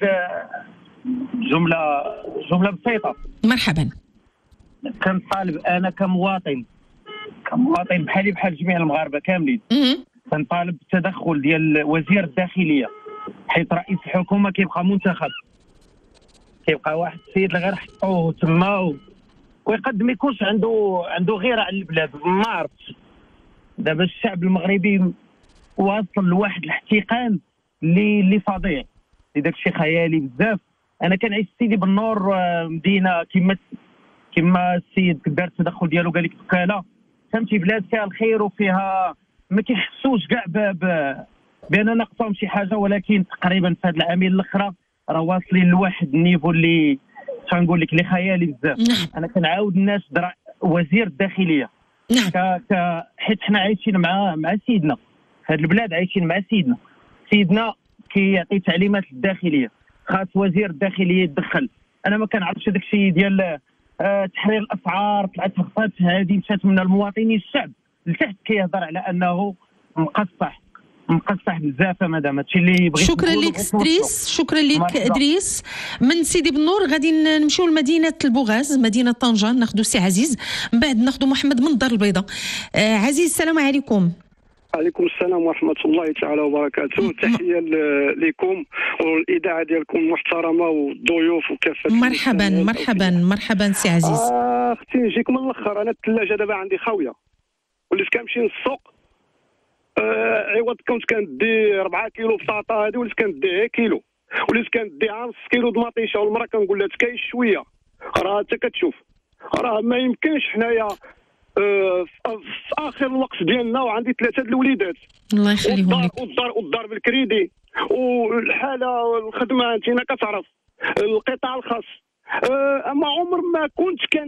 جمله بسيطه. مرحبا. كنطالب انا كمواطن بحالي بحال جميع المغاربه كاملين، كنطالب بالتدخل ديال وزير الداخليه، حيت رئيس الحكومه كيبقى منتخب، كيبقى واحد السيد اللي غير حطوه تما ويقد ما يكونش عنده غيره على البلاد. ما عرفتش دابا الشعب المغربي واصل لواحد الاحتقان اللي فظيع، داك الشيء خيالي بزاف. انا كنعيش سيدي بن-نور، مدينه كما السيد دار التدخل ديالو قال لك وكاله، فهمتي، بلاد فيها الخير وفيها ما كيحسوش كاع بان ناقصهم شي حاجه، ولكن تقريبا في هذه العامين الاخرى راه واصلين لواحد النيفو اللي شنقول لك اللي خيالي بزاف. انا كنعاود الناس وزير الداخليه حيت حنا عايشين مع سيدنا في هذه البلاد، عايشين مع سيدنا كيعطي تعليمات للداخليه، خاص وزير الداخليه يتدخل انا ما كنعرفش هذاك الشيء ديال تحرير الاسعار. طلعت الخطات هذه مشات من المواطنين الشعب لتحت كيهضر على انه مقصح بزاف. مادام هادشي اللي بغيت. شكرا لك إدريس، شكرا لك إدريس. من سيدي بنور غادي نمشيو لمدينه البوغاز، مدينه طنجة، ناخذوا سي عزيز، من بعد ناخذوا محمد من الدار البيضاء. عزيز السلام عليكم. عليكم السلام ورحمة الله تعالى وبركاته. تحية لكم والإذاعة ديالكم محترمة والضيوف وكافة. مرحبا سي عزيز. اختي نجيك من الاخر. انا الثلاجة دابا عندي خاوية، وليت كنمشي للسوق عوض كنت كندي 4 كيلو بطاطا هذه وليت كنديها كيلو، وليت كنديها نص كيلو دماطيشه، والمراه كنقول لها تكايش شويه. راه انت كتشوف راه ما يمكنش حنايا في اخر الوقت ديالنا وعندي 3 الوليدات الله يخليهم لك، والدار بالكريدي والحاله والخدمه انت كتعرف القطاع الخاص. اما عمر ما كنت كان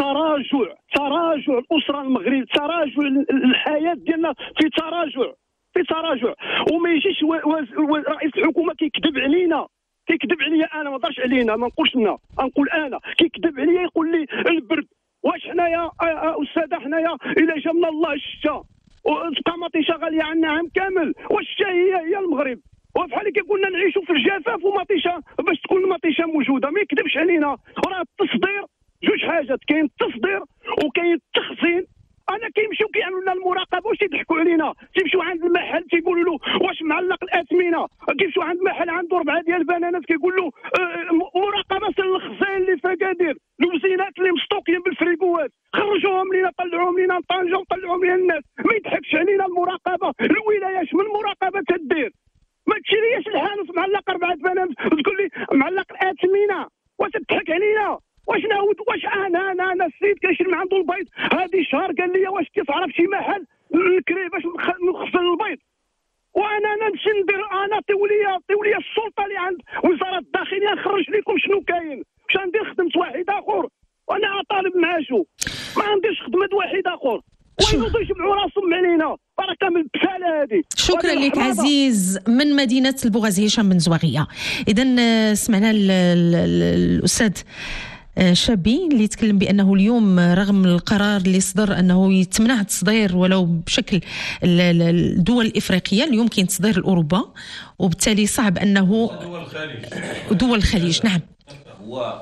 تراجع الاسره المغرب، تراجع الحياه ديالنا في تراجع وما يجيش رئيس الحكومه كيكذب علينا انا ما نهضرش علينا، ما نقولش لنا، نقول انا كيكذب عليا يقول لي البرد. واش حنايا استاذه حنايا الا جا من الله الشتاء وتبقى مطيشه غاليه عنا عام كامل؟ واش الشتاء هي المغرب؟ وبحال كي كنا نعيشوا في الجفاف ومطيشه باش تكون المطيشه موجوده. ما يكذبش علينا. راه التصدير جوج حاجات، كاين التصدير وكاين التخزين. انا كيمشيو كيعملوا لنا المراقبه واش يضحكوا علينا. تيمشيو عند المحل تيقولوا له واش معلق الاثمنه، كيمشيو عند محل عنده 4 ديال البنانات كيقول له مراقبه الخزان اللي في اكادير، الوزينات اللي مستوقين بالفريكوات خرجوهم لينا، طلعوهم لينا طنجه وطلعوهم لينا الناس. ما يضحكش علينا المراقبه. الولايات من مراقبه تدير؟ ما تشريش الحانوت معلق 4 بنات تقول لي معلق الاثمنه. واش تضحك علينا؟ واش نعاود واش انا السيد كيشري من عنده البيض هذه شهر قال لي واش كيتعرف شي محل نكري باش نخزن البيض، وانا نمشي ندير انا طيوليه السلطه اللي عند وزاره الداخليه نخرج لكم شنو كاين. باش ندير خدمه واحد اخر وانا طالب معاشو، ما عنديش خدمه واحد اخر وينوضوا يجمعوا راسهم علينا. راه كامل بساله هذه. شكرا لك عزيز من مدينه البوغاز هشام بن زواغيه. اذا سمعنا الاستاذ شابي اللي يتكلم بأنه اليوم رغم القرار اللي صدر أنه يتمنع التصدير ولو بشكل الدول الإفريقية، اليوم كاين تصدير الأوروبا وبالتالي صعب أنه دول الخليج. نعم هو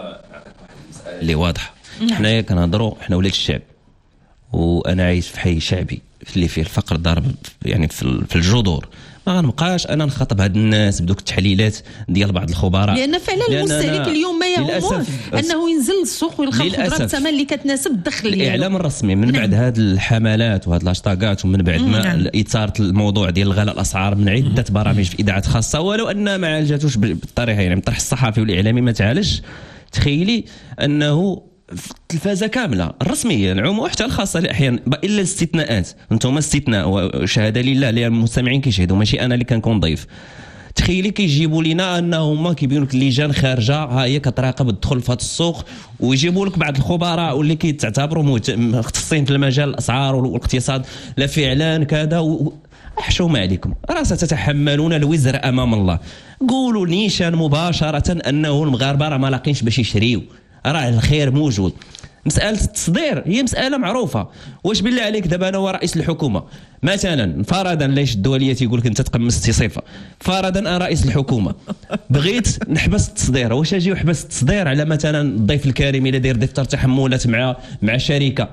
اللي واضح. حنايا كنهضروا حنا ولاد الشعب، وأنا عايش في حي شعبي اللي فيه الفقر ضارب يعني في الجذور. ما غنبقاش انا نخاطب هاد الناس بدوك التحليلات ديال بعض الخبراء، لان فعلا المستهلك اليوم ما يهمه انه ينزل للسوق ويلقى الخضره بالثمن اللي كتناسب الدخل ديالو. الاعلام الرسمي من بعد هاد الحملات وهاد الهاشتاغات ومن بعد ما اثارت الموضوع ديال غلاء الاسعار من عده برامج في اذاعات خاصه، ولو ان ما عالجاتوش بالطريقه يعني الطرح الصحفي والاعلامي ما تعالجش. تخيلي انه في التلفازه كامله الرسميه العموم وحتى الخاصه احيانا الا الاستثناءات، انتم استثناء وشهاده لله اللي المستمعين كيشهدوا ماشي انا اللي كنكون ضيف. تخيلي كيجيبوا لنا ان هما كيبينوا لك اللجان خارجه ها هي كتراقب الدخول في هذا السوق، ويجيبوا لك بعض الخبراء واللي كيتعتبروا مختصين في المجال الاسعار والاقتصاد لا فعلا كذا حشومه عليكم، راه ستتحملون الوزر امام الله. قولوا نيشان مباشره انه المغاربه راه ما لاقينش باش يشريوا، راه الخير موجود. مسألة التصدير هي مسألة معروفة. واش بالله عليك دابا أنا ورئيس الحكومة مثلا فرضا ليش الدولية تيقول لك أنت تقمصتي صفة، فرضا أنا رئيس الحكومة بغيت نحبس التصدير، واش أجي وحبس التصدير على مثلا الضيف الكريم إلا داير دفتر تحملات مع شركة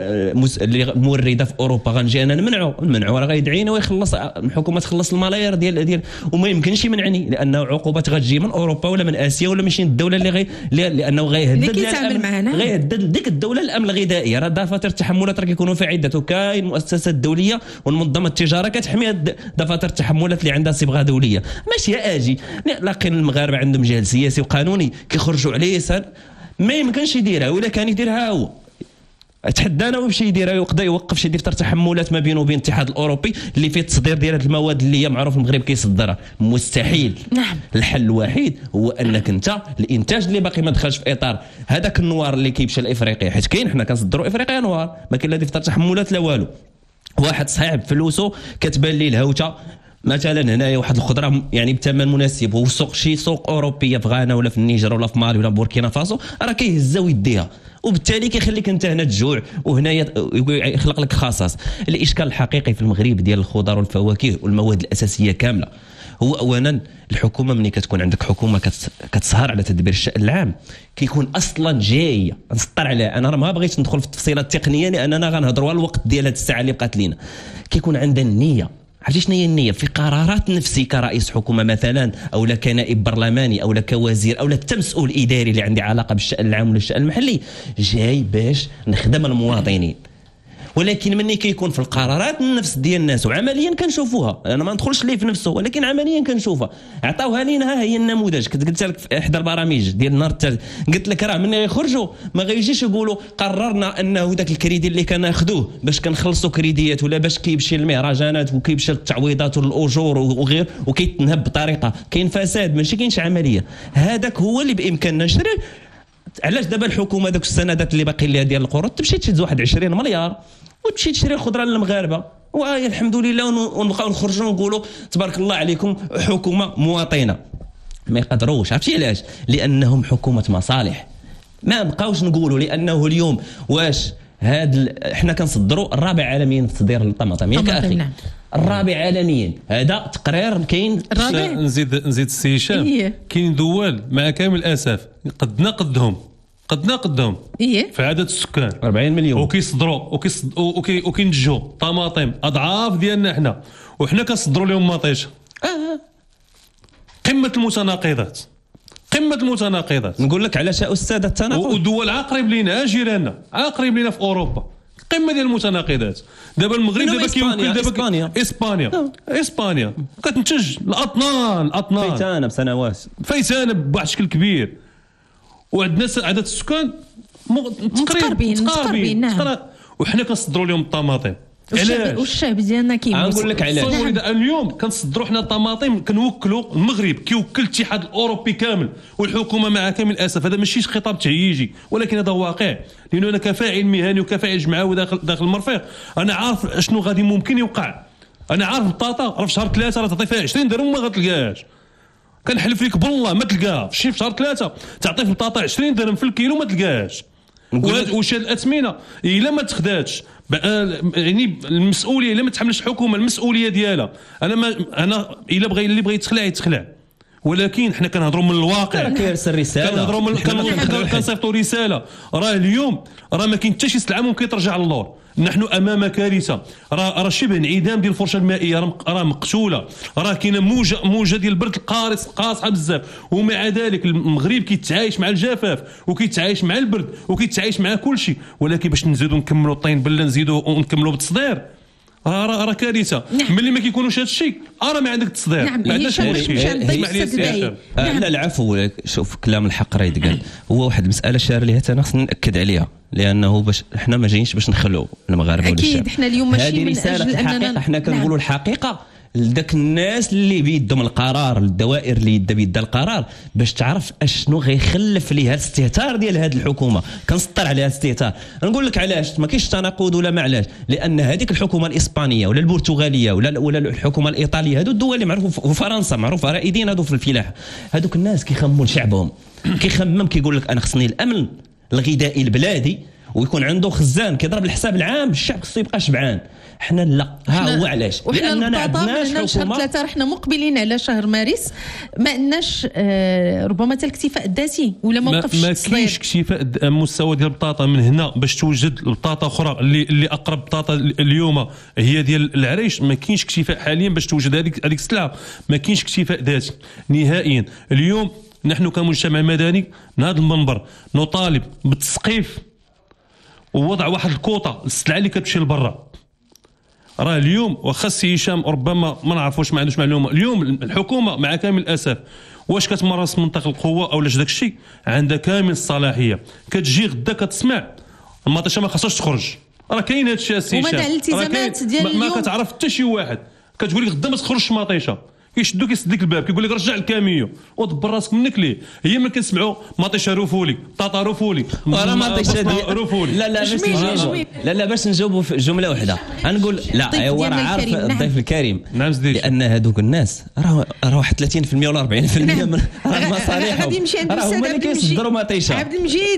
موردة في أوروبا غنجي أنا نمنعو راه غيدعينا ويخلص الحكومة تخلص الملايير ديال وما يمكنش يمنعني لأنه عقوبة غتجي من أوروبا ولا من آسيا ولا ماشي الدولة اللي لأنه غيهدد ديك الدوله الامن الغذائي. راه دفاتر التحملات راه كيكونوا في عده، كاين مؤسسات دوليه والمنظمه التجاره كتحمي دفاتر التحملات اللي عندها صبغه دوليه. ماشي اجي لكن المغاربه عندهم جهل سياسي وقانوني كيخرجوا عليه سن ما يمكنش يديرها، ولا كان يديرها هو اتحدانا ويمشي يديرها ويقدر يوقف شي دفتر تحملات ما بينه وبين الاتحاد الاوروبي اللي فيه التصدير ديال هذه المواد اللي هي معروف المغرب كيصدرها. مستحيل. نعم. الحل الوحيد هو انك انت الانتاج اللي باقي ما دخلش في اطار هذاك النوار اللي كيمشي لافريقيا، حيت كاين حنا كنصدروا افريقيا نوار ما كاين لا دفتر تحملات لا والو. واحد صحيح بفلوسه كتبان ليه الهوته مثلا هنايا واحد الخضره يعني بثمن مناسب وسوق شي سوق اوروبيه في غانا ولا في النيجر ولا في مالي ولا بوركينا فاسو راه كيهزها ويديها وبالتالي كيخليك انت هنا تجوع وهنايا يخلق لك خصاص. الاشكال الحقيقي في المغرب ديال الخضر والفواكه والمواد الاساسيه كامله هو اولا الحكومه ملي كتكون عندك حكومه كتسهر على تدبير الشأن العام كيكون اصلا جايه نسطر عليها. انا راه ما بغيتش ندخل في التفصيلات التقنيه لاننا غنهضروا على الوقت ديال هذه الساعه اللي بقات لينا. كيكون عندنا النيه. عرفتي شنو هي النيه؟ في قرارات نفسي كرئيس حكومه مثلا او كنائب برلماني او كوزير او كمسؤول اداري اللي عندي علاقه بالشأن العام ولا الشأن المحلي جاي باش نخدم المواطنين. ولكن مني كيكون في القرارات النفس ديال الناس وعمليا كنشوفوها. انا ما ندخلش ليه في نفسه ولكن عمليا كنشوفها. عطاوها لينا ها هي النموذج. كنت قلت لك في احدى البرامج ديال النهار الثالث قلت لك راه مني يخرجوا ما غيجيش يقولوا قررنا انه ذاك الكريدي اللي كناخذوه باش كنخلصوا كريديات ولا باش كيمشي للمهرجانات وكيمشي للتعويضات والاجور وغير وكيتنهب بطريقه كاين فساد ماشي كاينش عمليه. هذاك هو اللي بامكاننا نشري. علاش دابا الحكومه ذوك السندات اللي باقي لها ديال القروض تمشي تشد واحد 20 مليار وتمشي تشري الخضره للمغاربه وهي الحمد لله ونبقاو نخرجوا ونقولوا تبارك الله عليكم حكومه مواطنه. ما يقدروش. عرفتي علاش؟ لانهم حكومه مصالح. ما نبقاوش نقولوا لانه اليوم واش احنا كنصدروا الرابع عالميا في تصدير الطماطم ياك اخي. الرابع عالميا هذا تقرير كاين. نزيد السي هشام كاين دول مع كامل الاسف قدنا قدهم في عدد السكان 40 مليون وكيصدروا وكينتجوا طماطم اضعاف ديالنا حنا وحنا كنصدروا لهم مطيشه. قمه المتناقضات. نقول لك علاش استاذ التناقض. ودول عقرب لينا جيراننا عقرب لينا في اوروبا قمه ديال المتناقضات. دابا المغرب دابا اسبانيا كتنتج الاطنان فيتانه بواحد الشكل كبير وعندنا عدد السكان متقاربين نعم. وحنا كنصدروا لهم الطماطم. والشعب ديالنا كيموت. نقول لك علاش. اليوم كنصدروا حنا الطماطم كنوكلوا المغرب كيوكل الاتحاد الاوروبي كامل والحكومه مع كامل الاسف. هذا ماشي خطاب تهييجي ولكن هذا واقع. لانه انا كفاعل مهني وكفاعل جمعوي داخل المرفق انا عارف شنو غادي ممكن يوقع. انا عارف البطاطا راه في شهر 3 راه تعطي فيها 20 درهم ما غتلقاهاش. كنحلف لك بالله ما تلقاها. في شهر 3 تعطي في البطاطا 20 درهم في الكيلو ما تلقاهاش. وش الاثمنه الا ما تخداتش يعني المسؤوليه الا ما تحملش الحكومه المسؤوليه ديالها. انا الا اللي بغى يتخلع ولكن حنا كنهضروا من الواقع. كيرسل رساله كنصيفطوا رساله. راه اليوم راه ما كاين حتى شي سلعه ممكن ترجع للور. نحن امام كارثه. راه شبه انعدام ديال الفرشه المائيه راه مقتوله. راه كاينه موجه ديال البرد قاصحه بزاف ومع ذلك المغرب كيتعايش مع الجفاف وكيتعايش مع البرد وكيتعايش مع كل شيء. ولكن باش نزيدوا نكملوا الطين بله نزيدوا ونكملوا بالتصدير راه كارثه. نعم. ملي ما كيكونوش هذا الشيء راه ما عندك تصدير. نعم. ما عندناش مشكل. لا العفو. شوف كلام الحق راه يتقال. هو واحد المساله شار ليها انا خصني ناكد عليها لانه باش حنا ما جايينش باش نخلوا المغاربه ولا الشعب. اكيد حنا اليوم ماشي من اجل اننا حنا كنقولوا الحقيقه لذاك الناس اللي بيدهم القرار الدوائر اللي بيدها القرار باش تعرف اشنو غيخلف ليها الاستهتار ديال هذه الحكومه. كنسطر عليها الاستهتار. نقول لك علاش ما كاينش تناقض ولا ما علاش. لان هذيك الحكومه الاسبانيه ولا البرتغاليه ولا الحكومه الايطاليه هذو الدول اللي معروفه وفرنسا معروفه رائدين هذو في الفلاحه. هذوك الناس كيخمموا لشعبهم كيقول لك انا خصني الامن الغذائي البلادي ويكون عنده خزان كيضرب الحساب العام الشعب خصو يبقى شبعان. حنا لا. ها هو علاش. لاننا عندناش شهر 3 حنا مقبلين على شهر مارس ما عندناش ربما حتى الاكتفاء الذاتي ولا موقف ما كاينش اكتفاء المستوى ديال البطاطا من هنا باش توجد البطاطا اخرى اللي اقرب بطاطا اليوم هي ديال العريش. ما كاينش اكتفاء حاليا باش توجد هذيك السلعه. ما كاينش اكتفاء ذاتي نهائيا. اليوم نحن كمجتمع مدني من هذا المنبر نطالب بالتسقيف ووضع واحد الكوطه للسلعه اللي كتمشي لبرا. راه اليوم واخا السي هشام ربما ما نعرفوش ما عندوش معلومه. اليوم الحكومه مع كامل الاسف واش كتمارس منطق القوه او لاش داك الشيء عندها كامل الصلاحيه. كتجي غدا كتسمع المطيشه ما خاصهاش تخرج. راه كاين هذا الشيء السي هشام. ومدى الالتزامات ديال اليوم ما كتعرف حتى شي واحد كتقول لك غدا ما تخرجش مطيشه. يشدوك يسدك الباب كيقول لك رجع الكاميو ودبر راسك منك ليه. هي ما كنسمعوا مطيشه روفولي طاطا روفولي ولا مطيشه روفولي. لا باش نجاوبوا في جمله واحده غنقول لا هو راه عارف الضيف الكريم. نعم زديد. لان هذوك الناس راه واحد 30% ولا 40% من مصالحهم غادي يمشي عند هما اللي كيصدروا مطيشه. عبد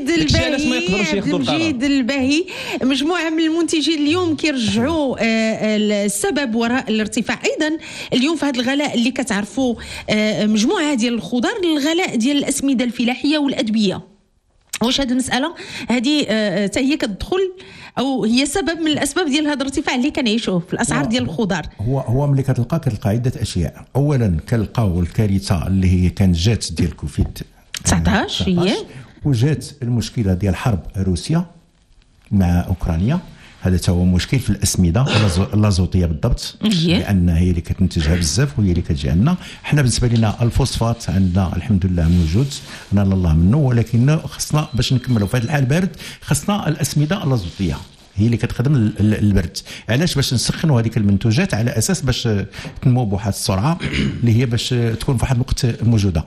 المجيد الباهي مجموعه من المنتجين اليوم كيرجعوا السبب وراء الارتفاع. ايضا اليوم في هذا الغلاء اللي كتعرفوا مجموعه ديال الخضر للغلاء ديال الاسمده الفلاحيه والادويه. واش هذه المساله هذه حتى هي كتدخل او هي سبب من الاسباب ديال هذا الارتفاع اللي كنعيشوه في الاسعار ديال الخضر؟ هو ملي كتلقى عده اشياء. اولا كنلقاو الكارثه اللي هي كانت جات ديال كوفيد 19 هي وجات المشكله ديال حرب روسيا مع اوكرانيا. هذا هو مشكل في الاسمده اللازوطيه بالضبط، لان هي اللي كتنتجها بزاف وهي اللي كتجي عندنا. حنا بالنسبه لنا الفوسفات عندنا الحمد لله موجود نال الله منه، ولكن خصنا باش نكملوا في هذا الحال بارد خصنا الاسمده اللازوطيه هي اللي كتخدم البرد. علاش؟ باش نسخنوا هذيك المنتوجات على اساس باش تنمو بواحد السرعه اللي هي باش تكون في واحد الوقت موجوده.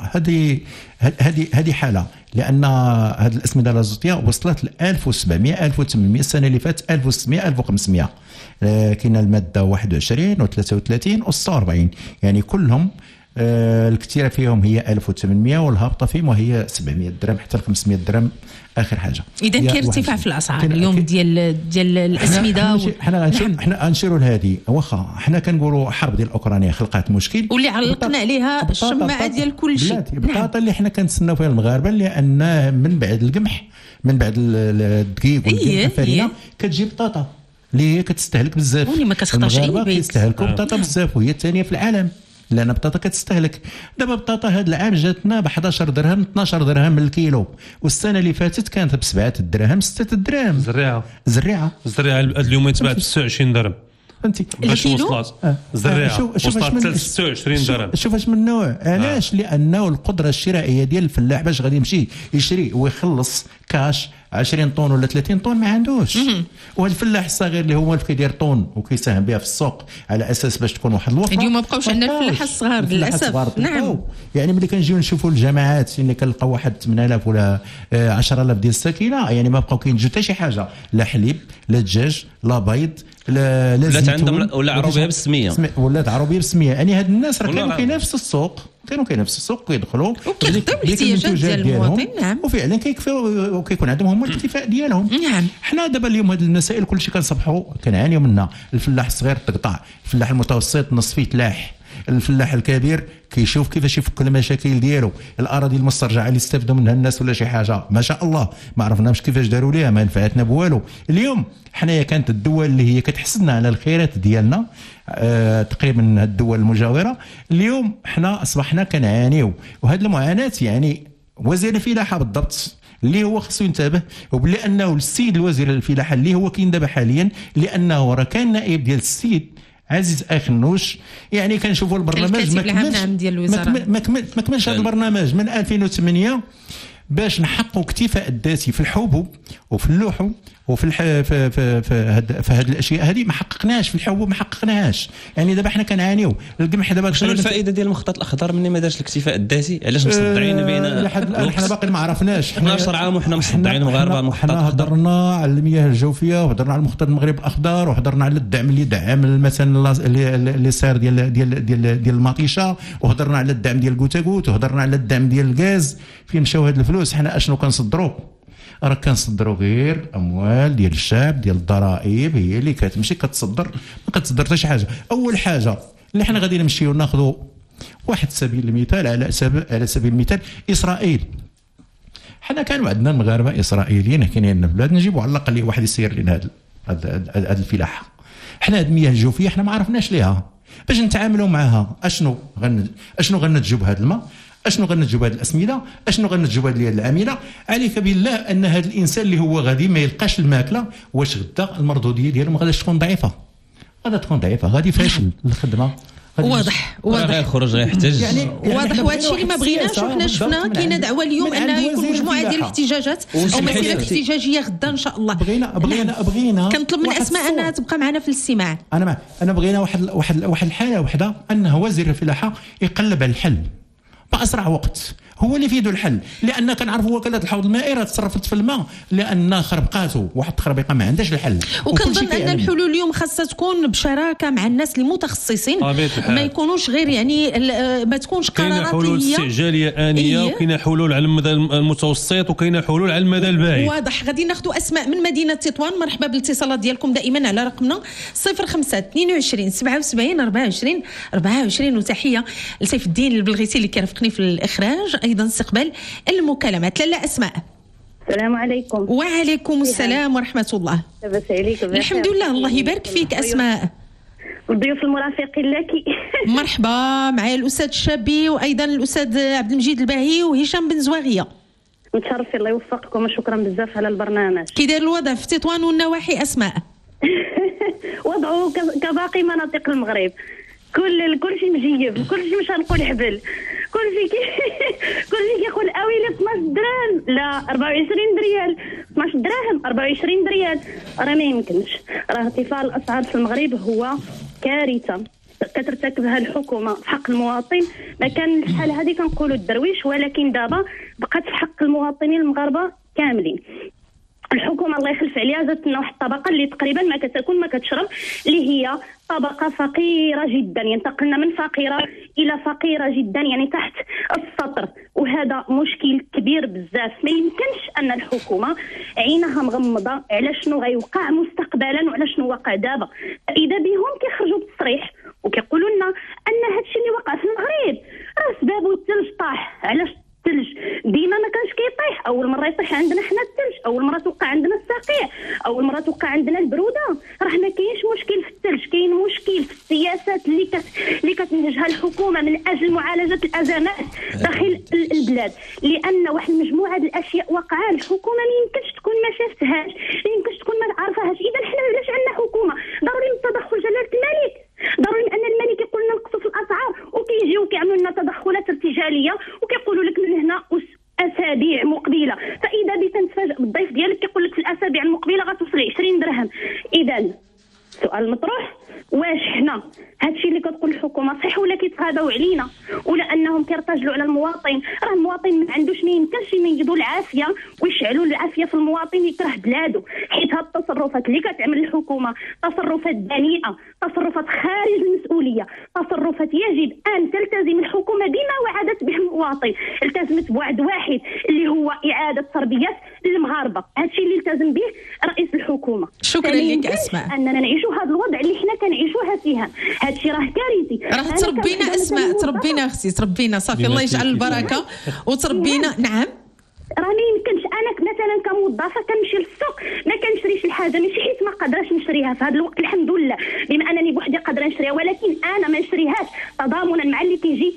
هذه حاله، لان هذه الاسمده اللازوطيه وصلت ل 1700 1800 السنه اللي فاتت 1600 1500. كاين الماده 21 و33 و46 يعني كلهم الكثيره فيهم هي 1800 والهابطه فيهم وهي 700 درهم حتى 500 درهم اخر حاجه. اذا كاين ارتفاع في الاسعار اليوم ديال الاسمده. حنا غنشيروا لهذه واخا حنا كنقولوا حرب ديال اوكرانيا خلقت مشكل واللي علقنا عليها الشماعه ديال كل شيء. البطاطا اللي حنا كنتسناو فيها المغاربه لان من بعد القمح من بعد الدقيق والقمح الفرينه كتجي بطاطا اللي هي كتستهلك بزاف. واللي ما كتخطاش المغاربه كيستهلكوا بطاطا بزاف وهي الثانيه في العالم لان البطاطا كتستهلك. دابا البطاطا هذا العام جاتنا ب 11 درهم 12 درهم الكيلو، والسنه اللي فاتت كانت ب 7 دراهم 6 دراهم. زريعه اليوم يتباع ب 26 درهم انت باش وصلت زريعه وصلت 26 درهم. شوف اش من النوع. علاش؟ لانه القدره الشرائيه ديال الفلاح باش غادي يمشي يشري ويخلص كاش 20 طن ولا 30 طن ما عندوش. وهذا الفلاح الصغير اللي هو كيدير طن وكيساهم بها في السوق على اساس باش تكون واحد الوفره. اليوم ما بقاوش عندنا الفلاح الصغار للاسف. نعم يعني ملي كنجيو نشوفوا الجماعات اللي كنلقاو واحد 8000 ولا 10000 ديال السكينه يعني ما بقاو كينتجوا حتى شي حاجه، لا حليب لا دجاج لا بيض لا ولات عندهم ولا عروبيه بالسميه ولات عروبيه بالسميه. يعني هاد الناس راه كانوا كينافسوا السوق كيدخلوا وكيخدموا الاحتياجات ديال المواطن. نعم وفعلا كيكفيو وكيكون عندهم هما الاكتفاء ديالهم. نعم حنا دابا اليوم هاد المسائل كلشي كنصبحوا كنعانيو منها. الفلاح الصغير تقطع، الفلاح المتوسط نص فيه تلاح، الفلاح الكبير كيشوف كيفاش يفك المشاكل ديالو. الاراضي المسترجعه اللي استفدوا منها الناس ولا شي حاجه ما شاء الله ما عرفناش كيفاش داروا ليها ما نفعتنا بوالو. اليوم حنايا كانت الدول اللي هي كتحسدنا على الخيرات ديالنا تقريبا الدول المجاوره اليوم حنا اصبحنا كنعانيو. وهذه المعاناه يعني وزير الفلاحه بالضبط اللي هو خصو ينتبه، وبلي انه السيد الوزير الفلاحه اللي هو كاين دابا حاليا لانه راه كان نائب ديال السيد عزيز اخنوش. يعني كنشوفوا البرنامج ما كملش هذا البرنامج من 2008 باش نحققوا اكتفاء الذاتي في الحبوب وفي اللحوم وفي في هذه الاشياء هذه ما حققناش. في الحبوب ما حققناهاش. يعني دابا حنا كنعانيو القمح دابا. شنو الفائده ديال المخطط الاخضر مني ما دارش الاكتفاء الذاتي؟ علاش مصدعين بين حنا باقي ما عرفناش. 12 عام وحنا مصدعين المغاربه المخطط الاخضر. هضرنا على المياه الجوفيه وهضرنا على المخطط المغرب الاخضر وهضرنا على الدعم اللي دعم مثلا اللي صار ديال المطيشه وهضرنا على الدعم ديال كوتاكوت وهضرنا على الدعم ديال الغاز. فين مشاو هاد الفلوس؟ حنا اشنو كنصدروا؟ راه كنصدروا غير اموال ديال الشعب ديال الضرائب هي اللي كتمشي كتصدر ما كتصدر حتى شي حاجه. اول حاجه اللي حنا غادي نمشيو ناخذوا واحد سبيل المثال على سبيل المثال اسرائيل. حنا كانوا عندنا المغاربه اسرائيليين كاينين في البلاد نجيبوا على الاقل واحد يسير لنا هذه الفلاحه. حنا هذه المياه الجوفيه حنا ما عرفناش ليها باش نتعاملوا معها. اشنو غنتجوا بهذا الماء؟ اشنو غنتجوا بهذه الاسمده؟ اشنو غنتجوا بهذه العامله؟ عليك بالله ان هذا الانسان اللي هو غادي ما يلقاش الماكله واش غدا المردوديه ديالو ما غاديش تكون ضعيفه. غادي تكون ضعيفه، غادي فاشل الخدمه. واضح غير خرج غير يحتاج يعني واضح. وهذا الشيء اللي ما بغيناش. وحنا شفنا كاينه دعوه اليوم انها يكون مجموعه ديال الاحتجاجات او مسيرات احتجاجيه غدا ان شاء الله. بغينا كنطلب من اسماء انها تبقى معنا في الاستماع. انا بغينا واحد الحاله وحده انه وزير الفلاحه يقلب على الحل باسرع وقت، هو اللي في يده الحل. لان كنعرفوا وكاله الحوض المائي راه تصرفت في الماء لان خربقاتو واحد التخربيقه ما عندهاش الحل. وكنظن ان الحلول اليوم خاصها تكون بشراكه مع الناس اللي متخصصين، ما يكونوش غير يعني ما تكونش قرارات. كاينه حلول استعجاليه انيه وكاينه حلول على المدى المتوسط وكاينه حلول على المدى البعيد. واضح. غادي ناخذوا اسماء من مدينه تطوان. مرحبا بالاتصالات ديالكم دائما على رقمنا 05 22 77 24 24. وتحيه لسيف الدين البلغيتي اللي كيرافقني في الاخراج، ايضا استقبال المكالمات. لاله اسماء، السلام عليكم. وعليكم السلام ورحمه الله. لاباس عليك؟ الحمد لله، الله يبارك فيك. اسماء، الضيوف المرافقين لك. مرحبا. معايا الاستاذ الشابي وايضا الاستاذ عبد المجيد الباهي وهشام بن زواغيه. متشرفين، الله يوفقكم وشكرا بزاف على البرنامج. كي داير الوضع في تطوان والنواحي اسماء؟ وضعه كباقي مناطق المغرب، كل شيء مجيب، كل شيء مش هنقول حبل، كل شيء كيقول اويلي 12 درهم لا 24 ريال، 12 دراهم 24 ريال. راه ما يمكنش. راه ارتفاع الاسعار في المغرب هو كارثه كترتكبها الحكومه في حق المواطن. ما كان الحال هذه كنقولوا الدرويش، ولكن دابا بقات في حق المواطنين المغاربه كاملين. الحكومه الله يخلف عليها زادت لنا واحد الطبقه اللي تقريبا ما كتاكل ما كتشرب، اللي هي طبقه فقيره جدا. ينتقلنا من فقيره الى فقيره جدا، يعني تحت السطر، وهذا مشكل كبير بزاف. ما يمكنش ان الحكومه عينها مغمضه على شنو غيوقع مستقبلا وعلى شنو واقع دابا. اذا بهم كيخرجوا بالتصريح وكيقولوا لنا ان هذا الشيء اللي وقع في المغرب راه سببه الثلج طاح. علاش الثلج؟ ديما ما كانش كيطيح، اول مره يطيح عندنا حنا الثلج، اول مره توقع عندنا الصقيع، اول مره توقع عندنا البروده. راه ما كاينش مشكل في الثلج، كاين مشكل في السياسات اللي كتنهجها الحكومه من اجل معالجه الازمات داخل البلاد. لان واحد المجموعه ديال الاشياء وقعها الحكومه ما يمكنش تكون ما شافتهاش، ما يمكنش تكون ما عارفاهاش. اذا حنا علاش عندنا حكومه؟ ضروري من تدخل جلاله الملك، ضروري ان الملك يقول لنا نقصوا في الاسعار، وكيجيو كيعملوا لنا تدخلات ارتجاليه وكيقولوا لك من هنا اسابيع مقبله. فاذا بتنتفاجئ بالضيف ديالك كيقول لك في الاسابيع المقبله غتوصل 20 درهم. اذا السؤال المطروح، واش حنا هادشي اللي كتقول الحكومه صحيح ولا كيتغاضوا علينا، ولا انهم كيرتجلوا على المواطن؟ راه المواطن ما عندوش، ما يمكنش ينجدوا العافيه ويشعلوا العافيه في المواطن يكره بلاده. حيت هاد التصرفات اللي كتعمل الحكومه تصرفات دنيئه، تصرفات خارج المسؤوليه، تصرفات يجب ان تلتزم الحكومه بما وعدت به المواطن. التزمت بوعد واحد اللي هو اعاده تربيه المغاربه، هادشي اللي التزم به رئيس الحكومه. شكرا لك اسماء. اننا نعيشوا هذا الوضع اللي حنا كنعيشوها فيها، هادشي راه كارثي. راه تربينا اسماء، تربينا اختي، تربينا صافي. الله يجعل البركه وتربينا. نعم، راه ما يمكنش انا مثلا كموظفه كنمشي للسوق ما كنشريش الحاجه، ماشي حيت ما قادراش نشريها في هذا الوقت الحمد لله بما انني بوحدي قادره نشريها، ولكن انا ما نشريهاش تضامنا مع اللي كيجي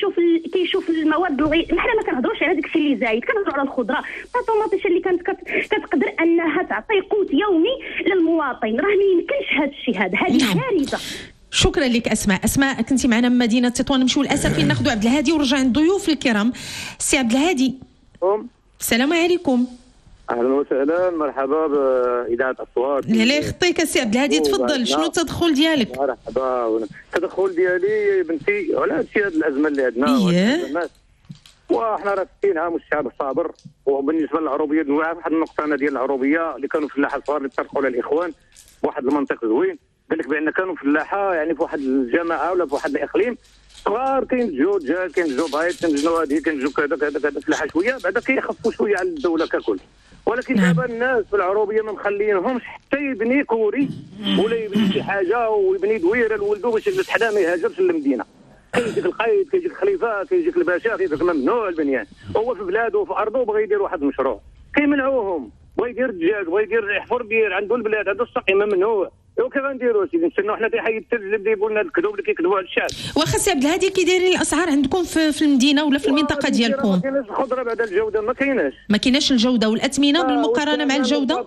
كيشوف المواد حنا ما كنهضروش على داك الشيء اللي زايد، كنهضروا على الخضره. الطوماطيش اللي كانت كتقدر انها تعطي قوت يومي للمواطن، راه ما يمكنش هذا الشيء، هذه كارثه. شكرا لك اسماء كنتي معنا من مدينه تطوان. نمشيو للاسف ناخذوا عبد الهادي ورجع الضيوف الكرام. سي عبد الهادي، السلام عليكم. اهلا وسهلا، مرحبا باذاعه اصوات. لا يخطيك السي عبد الهادي، تفضل. شنو التدخل ديالك؟ مرحبا. التدخل ديالي بنتي على هذه الازمه اللي عندنا، وحنا راه فينا مش الشعب الصابر. وبالنسبه للعروبيه واحد النقطه انا ديال العروبيه اللي كانوا فلاحه الصغار اللي ترقوا على الاخوان بواحد المنطق زوين، قال لك بان كانوا فلاحه يعني في واحد الجماعه ولا في واحد الاقليم صغار، كينتجوا دجاج، كينتجوا بيض، كينتجوا هذه، كينتجوا كذا فلاحه شويه، بعدا كيخفوا شويه على الدوله ككل. ولكن دابا الناس في العروبيه ما مخلينهمش حتى يبني كوري ولا يبني شي حاجه ويبني دويره لولدو باش يجلس حدا ما يهاجرش للمدينه. كيجيك القايد، كيجيك الخليفه، كيجيك الباشا، كيجيك ممنوع البنيان. هو في بلاده وفي ارضه بغى يدير واحد المشروع كيمنعوهم، بغى يدير الدجاج، بغى يدير يحفر بير عنده البلاد، عنده السقي ممنوع. وكيف غنديروا سيدي؟ نستناو حنا حتى يحيد الثلج اللي بدا يقول لنا الكذوب اللي كيكذبوا على الشعب. واخا سي عبد الهادي، كي دايرين الاسعار عندكم في المدينه ولا في المنطقه ديالكم؟ ما كايناش الخضره بعد الجوده، ما كايناش الجوده والاثمنه بالمقارنه مع الجوده.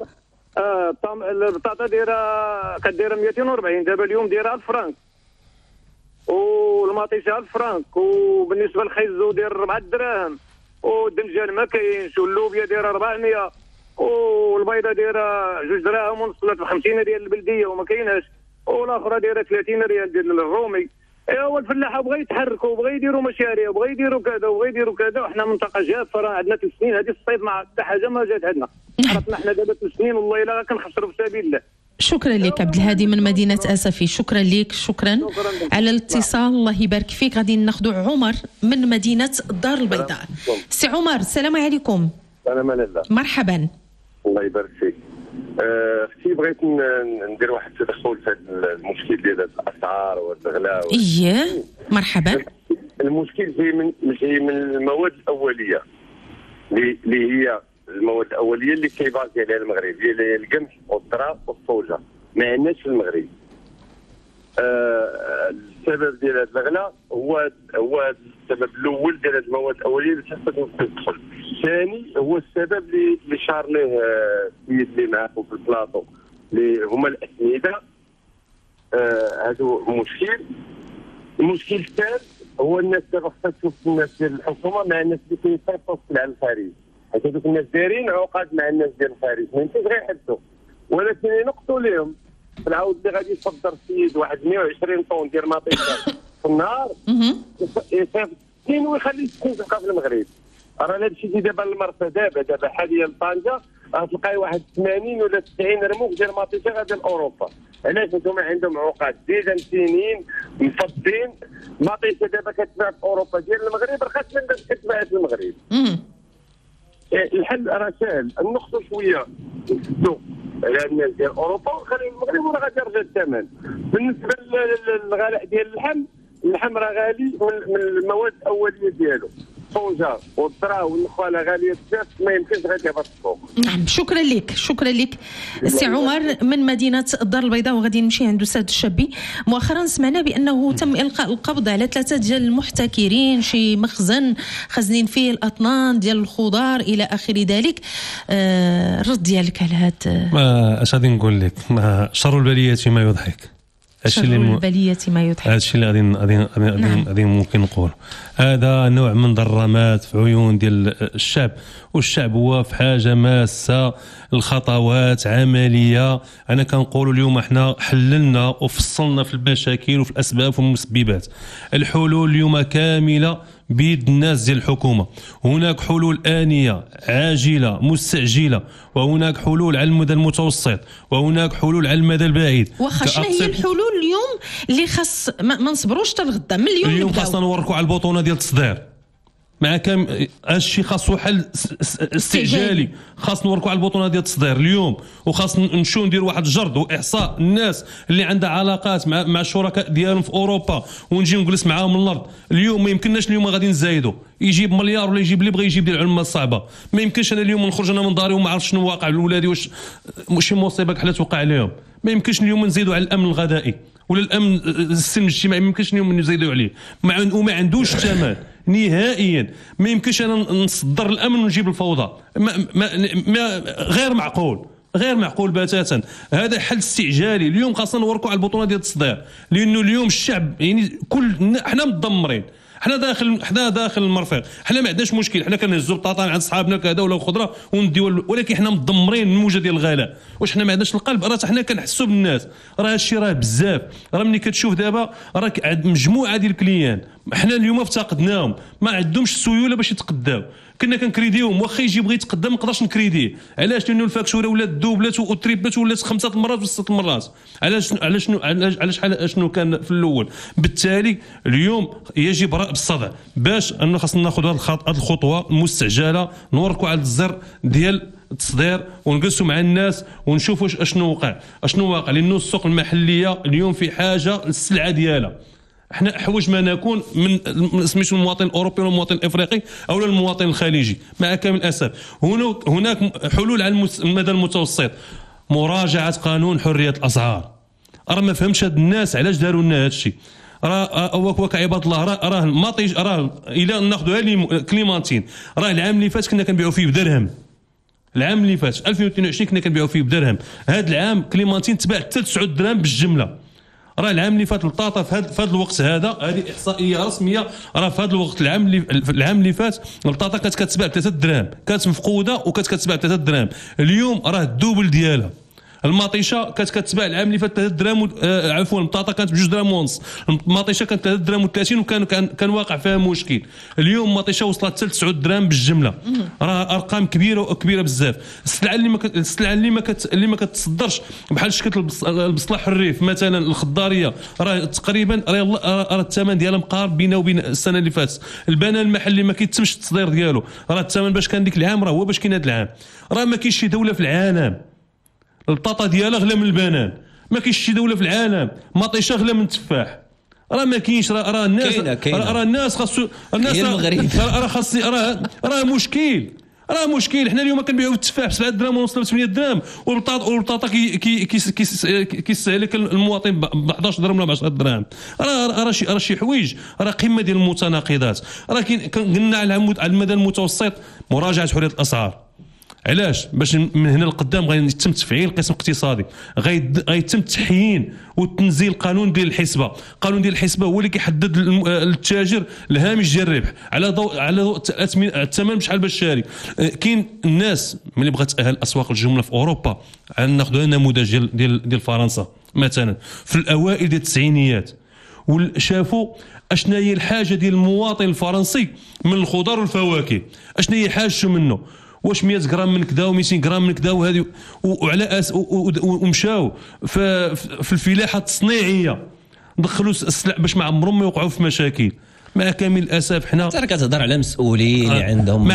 البطاطا دايره كدايره 240 دابا اليوم دايره 1000 فرنك. والمطيشه الفرنك، وبالنسبه للخيزو داير 4 دراهم، والدنجال ما كاينش، واللوبيا دايره 400، والبيضه دايره 2 دراهم ونص ولا 50 ديال البلديه وما كايناش، والاخرى دايره 30 ريال ديال الرومي. ايوا الفلاحه بغا يتحركوا وبغا يديروا مشاريع وبغا يديروا كذا وبغا يديروا كذا، وحنا منطقه جافه راه عندنا 3 سنين هذه الصيف ما حتى حاجه ما جات عندنا. عرفنا حنا دابا 3 سنين والله الا كنخسروا في سبيل الله. شكرا لك عبد الهادي من مدينة أسفي، شكرا لك، شكرا على الاتصال، الله يبارك فيك. غادي ناخذ عمر من مدينة الدار البيضاء. سي عمر السلام عليكم. السلام عليكم. مرحبا. الله يبارك فيك. اختي بغيت ندير واحد التدخل في هذا المشكل ديال الاسعار والغلاء. اييه مرحبا. المشكل جاي من المواد الاوليه اللي هي المواد الاوليه اللي كيبازي عليها المغرب، هي القمح والذره والصوجه، ما عندناش في المغرب. السبب ديال هذا الغلاء هو السبب الاول ديال هذه المواد الاوليه اللي خاصها تدخل. الثاني هو السبب اللي شار له السيد اللي معاكم في البلاطو اللي هما الاسمده. هذا مشكل. المشكل الثالث هو الناس دابا خاصها تشوف الناس ديال الحكومه مع الناس اللي كيصيفطوا على الخارج، حيت هذوك الناس دايرين عقد مع الناس ديال الخارج، ما يمكنش غير يحبسوا، ولكن ينقصوا لهم. في العاود اللي غادي يصدر السيد واحد 120 طون ديال مطيشه في النهار يصيفط 60 ويخلي 60 تبقى في المغرب. راه هذا الشيء دابا المرسى دابا حاليا طنجه غتلقاي واحد 80 ولا 90 رموك ديال مطيشه غادي لاوروبا. علاش؟ هما عندهم عقد ديجا مسينين مفضين. مطيشه دابا كتباع في اوروبا ديال المغرب رخص من باش كتباع في المغرب. الحل راه سهل، نقصوا شويه نسدوا على الناس ديال اوروبا ونخليو المغرب وراه غادي يرجع الثمن. بالنسبه للغلاء ديال اللحم راه غالي من المواد الاوليه ديالو، الصوجه والذره والنخاله غاليه بزاف، ما يمكنش غادي يهبط السوق. نعم شكرا لك سي عمر من مدينه الدار البيضاء. وغادي نمشي عند استاذ الشابي. مؤخرا سمعنا بانه تم القاء القبض على 3 ديال المحتكرين، شي مخزن خزنين فيه الاطنان ديال الخضار الى اخر ذلك. الرد ديالك على هذا؟ اش غادي نقول لك؟ شر البليه ما يضحك. شر البلية ما يضحك. هذا الشيء اللي غادي ممكن نقول. هذا نوع من ضرامات في عيون ديال الشعب، والشعب هو في حاجه ماسه الخطوات عمليه. انا كنقول اليوم احنا حللنا وفصلنا في المشاكل وفي الاسباب والمسببات. الحلول اليوم كامله بيد الناس ديال الحكومه. هناك حلول آنية عاجله مستعجله، وهناك حلول على المدى المتوسط، وهناك حلول على المدى البعيد. واخا شنو هي الحلول اليوم اللي خاص ما نصبروش حتى الغدا؟ من اليوم خاصنا نوركوا على البطونه ديال التصدير. مع كم هادشي خاصو حل استعجالي، خاص نوركوا على البطونه ديال التصدير اليوم، وخاص نمشيو ندير واحد الجرد واحصاء الناس اللي عندها علاقات مع الشركاء ديالهم في اوروبا، ونجي نجلس معاهم الارض. اليوم ما يمكنناش اليوم غادي نزايدوا، يجيب مليار ولا يجيب اللي بغى يجيب ديال العمله الصعبه. ما يمكنش انا اليوم نخرج انا من داري وما عرفتش شنو واقع لولادي، واش شي مصيبه كحله توقع عليهم. ما يمكنش اليوم نزيدوا على الامن الغذائي ولا الامن السلم الاجتماعي، ما يمكنش اليوم نزيدوا عليه وما عندوش ثمن نهائيا. ما يمكنش انا نصدر الامن ونجيب الفوضى. ما غير معقول بتاتا. هذا حل استعجالي. اليوم خاصنا نوركوا على البطوله ديال التصدير، لانه اليوم الشعب يعني حنا مدمرين. حنا داخل المرفق، حنا ما عندناش مشكل، حنا كنهزوا البطاطا عند صحابنا كذا ولا الخضره ونديو، ولكن حنا مدمرين من الموجه ديال الغلاء. واش حنا ما عندناش القلب؟ راه حنا كنحسوا بالناس، راه هادشي راه بزاف. راه ملي كتشوف دابا راك عند مجموعه ديال الكليان حنا اليوم افتقدناهم، ما عندهمش السيوله باش يتقداو. كنا كنكريديوهم، واخا يجي بغى يتقدم ما نقدرش نكريديه. علاش؟ لانه الفاكتوره ولات دوبلات والتريبلات ولات 5 مرات و 6 مرات. علاش شنو كان في الاول؟ بالتالي اليوم يجب رأب الصدع باش انه خاصنا ناخذ هذه الخطوه المستعجله، نوركوا على الزر ديال التصدير ونجلسوا مع الناس ونشوفوا شنو واقع. لانه السوق المحليه اليوم في حاجه للسلعه ديالها. احنا احوج ما نكون من سميتو المواطن الاوروبي ولا المواطن الافريقي او المواطن الخليجي. مع كامل الاسف هناك حلول على المدى المتوسط. مراجعه قانون حريه الاسعار. راه ما فهمتش هاد الناس علاش داروا لنا هذا الشيء. راه وك عباد الله، راه ماطيش، راه الى ناخذوها كليمانتين، راه العام اللي فات كنا كنبيعوا فيه بدرهم. العام اللي فات 2022 كنا كنبيعوا فيه بدرهم. هذا العام كليمانتين تباع حتى 9 دراهم بالجمله. راه العام اللي فات البطاطا في هذا الوقت هذه احصائيه رسميه، راه في هذا الوقت العام اللي فات البطاطا كانت كتباع ب 3 دراهم، كانت مفقوده وكانت كتباع ب 3 دراهم. اليوم راه الدوبل ديالها. المطيشه كانت كتباع العام اللي فات 3 دراهم عفوا البطاطا كانت ب 2 دراهم ونص، المطيشه كانت 3 دراهم و30 وكان واقع فيها مشكل. اليوم المطيشه وصلت حتى ل 9 دراهم بالجمله، راه ارقام كبيره بزاف. السلعه اللي ما كتصدرش بحال شكل البصله الريف مثلا الخضاريه راه تقريبا راه الثمن ديالها مقارب بينه وبين السنه اللي فاتت. البنان المحلي ما كيتمش التصدير ديالو، راه الثمن باش كان ديك العام راه هو باش كاين هذا العام. راه ما كاينش شي دوله في العالم البطاطا ديالها غلا من البنان، ما كاينش شي دوله في العالم مطيشه غلا من التفاح. راه ما كاينش، راه الناس راه الناس خاصو الناس راه خاص راه مشكل. حنا اليوم كنبيعوا التفاح ب 7 دراهم ونوصل ل 8 دراهم، والبطاطا كيستهلك المواطن ب 11 درهم ولا ب 10 دراهم. راه شي حوايج راه قمه ديال المتناقضات. راه قلنا على المدى المتوسط مراجعه حريه الاسعار. علاش؟ باش من هنا لقدام غيتم تفعيل قسم اقتصادي، غيتم تحيين وتنزيل القانون ديال الحسبه. القانون ديال الحسبه هو اللي كيحدد للتاجر الهامش ديال الربح على ضوء الثمن بشحال باش شاري. كاين الناس ملي بغات تاهل اسواق الجمله في اوروبا، ناخذ نموذج ديال فرنسا مثلا في الاوائل ديال التسعينيات، وشافوا اشنا هي الحاجه ديال المواطن الفرنسي من الخضر والفواكه، اشنا هي حاجته منه، واش 100 غرام من كذا و200 غرام من كذا وهذه وعلى ومشاو في الفلاحه التصنيعيه دخلوا السلع باش ما عمرهم ما يوقعوا في مشاكل. مع كامل الاسف حنا كتهضر على مسؤولين اللي عندهم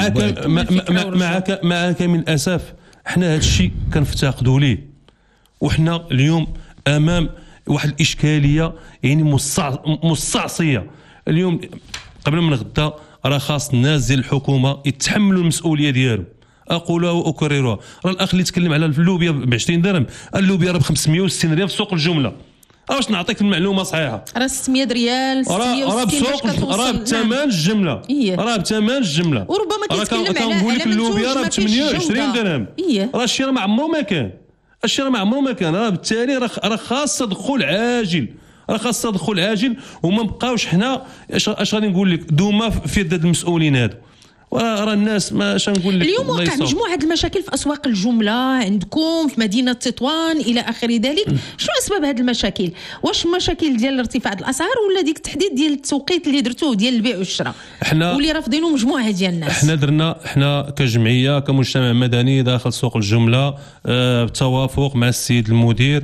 مع كامل الاسف حنا هذا الشيء كنفتقدوا ليه، وحنا اليوم امام واحد الاشكاليه يعني مستعصيه. اليوم قبل من غدا راه خاص الناس ديال الحكومه يتحملوا المسؤوليه ديالهم. اقولها واكررها، راه الاخ اللي تكلم على اللوبيا ب 20 درهم، اللوبيا راه ب 560 ريال في سوق الجمله. باش نعطيك المعلومه صحيحه راه 600 ريال 660 راه بثمن الجمله، راه بثمن الجمله. وربما كيتكلم على كنقول لك اللوبيا راه ب 28 درهم، راه الشيء راه ما عمره ما كان، راه بالتالي راه خاص تدخل عاجل، وما نبقاوش حنا اش غادي نقول لك دوما في يد المسؤولين هادو. راه الناس ما اش نقول لك. اليوم وقع مجموعه المشاكل في اسواق الجمله عندكم في مدينه تطوان الى اخر ذلك. شنو اسباب هذه المشاكل؟ واش مشاكل ديال ارتفاع الاسعار ولا ديك التحديد ديال التوقيت اللي درتوه ديال البيع والشراء واللي رافضينه مجموعه ديال الناس؟ حنا كجمعيه كمجتمع مدني داخل سوق الجمله بالتوافق مع السيد المدير،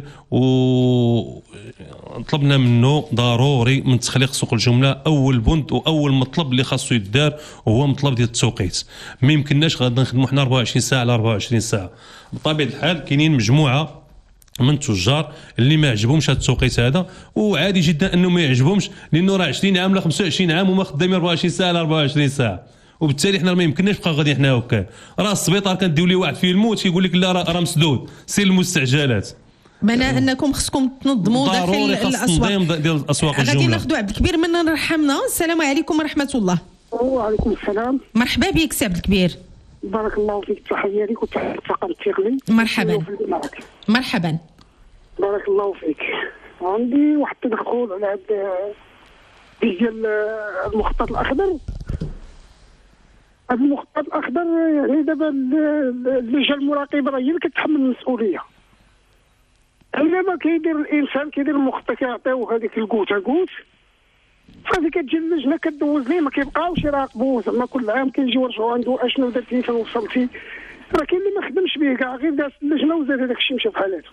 وطلبنا منه ضروري من تخليق سوق الجمله اول بند واول مطلب اللي خاصو يدار هو مطلب ديال التوقيت. ما يمكنناش غادي نخدموا حنا 24 ساعه على 24 ساعه. بطبيعه الحال كاينين مجموعه من التجار اللي ما يعجبهمش هذا التوقيت هذا، وعادي جدا انه ما يعجبهمش لانه راه 20 عام ولا 25 عام وما خدامين 24 ساعه على 24 ساعه، وبالتالي حنا ما يمكنناش نبقى غادي حنا هكا. راه السبيطار كنديو ليه واحد فيه الموت كيقول لك لا راه مسدود، سير المستعجلات. معنى انكم خصكم تنظموا داخل الاسواق ديال الاسواق الجمله. غادي ناخذوا عبد الكبير من رحمنا. السلام عليكم ورحمه الله. وعليكم السلام. مرحبا بك سي عبد الكبير. بارك الله فيك، تحيه لك وتحيه الطاقم التقني. مرحبا. بارك الله فيك. عندي واحد التدخل على هذا ديال المخطط الاخضر. هذا المخطط الاخضر يعني دابا اللجنه المراقبه راه هي اللي كتحمل المسؤوليه. عندما كيدير الانسان كيدير المخطط كيعطيوه هذيك الكوت فهذه كتجي اللجنه كدوز ليه، ما كيبقاوش يراقبوه زعما كل عام كيجي يرجعوا عنده اشنو درتي فين وصلتي. راه كاين اللي ما خدمش به كاع، غير داز اللجنه وزاد هذاك الشيء مشى بحالاته.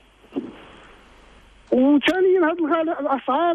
وثانيا هذا الغلاء الاسعار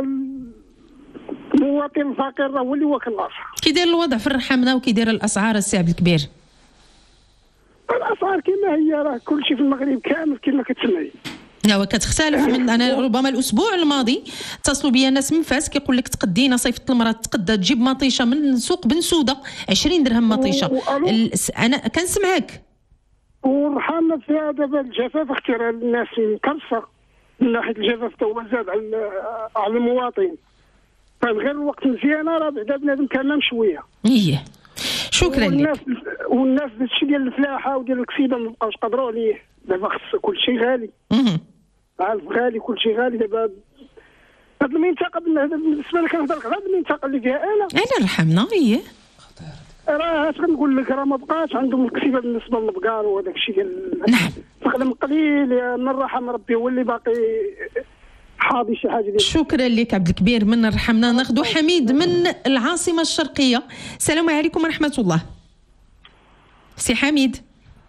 المواطن الفقير راه هو اللي واكل الاسعار. كيدير الوضع في الرحمنه وكيدير الاسعار السي عبد الكبير؟ الاسعار كما هي، راه كل شيء في المغرب كامل كما كتسمعي. لا وكتختلف. من انا ربما الاسبوع الماضي اتصلوا بيا ناس من فاس كيقول لك تقدينا صيفه المراه تقدى تجيب مطيشه من سوق بن سوده 20 درهم مطيشه. انا كنسمعك. ورحمنا فيها دابا الجفاف اختيار الناس مكرسه من ناحيه الجفاف تا هو زاد على المواطن. غير الوقت مزيانه راه بعدا بنادم كان شويه. شكرا لك. والناس داكشي ديال الفلاحه وديال الكسيبه ما بقاوش قادروا عليه. دابا خص كل شيء غالي. عارف غالي كل شيء غالي دابا. هذه المنطقه بالنسبه لك نهضر على هذه المنطقه اللي فيها انا رحمنا هي راه اش غنقول لك، راه ما بقاش عندهم الكسبه بالنسبه للبقار وهذاك الشيء ديال نعم تقدم قليل من الرحم ربي هو اللي باقي حاضي شي حاجه ديال. شكرا لك عبد الكبير من رحمنا. ناخذ حميد من العاصمه الشرقيه. السلام عليكم ورحمه الله. سي حميد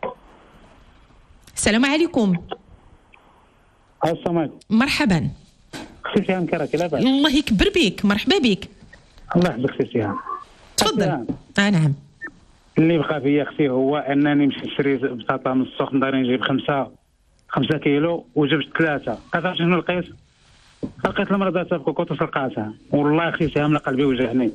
السلام عليكم. السلام عليكم. مرحبا. اختي سهام كراك لاباس؟ الله يكبر بك، مرحبا بك. الله يحفظك اختي سهام. تفضل. نعم. اللي بقى فيا اختي هو انني مشيت نشري بطاطا من السوق، نضري نجيب 5 كيلو وجبت 3. عرفتي شنو لقيت؟ لقيت المرضى تبكو وتسرقاتها. والله اختي سهام لا قلبي وجعني.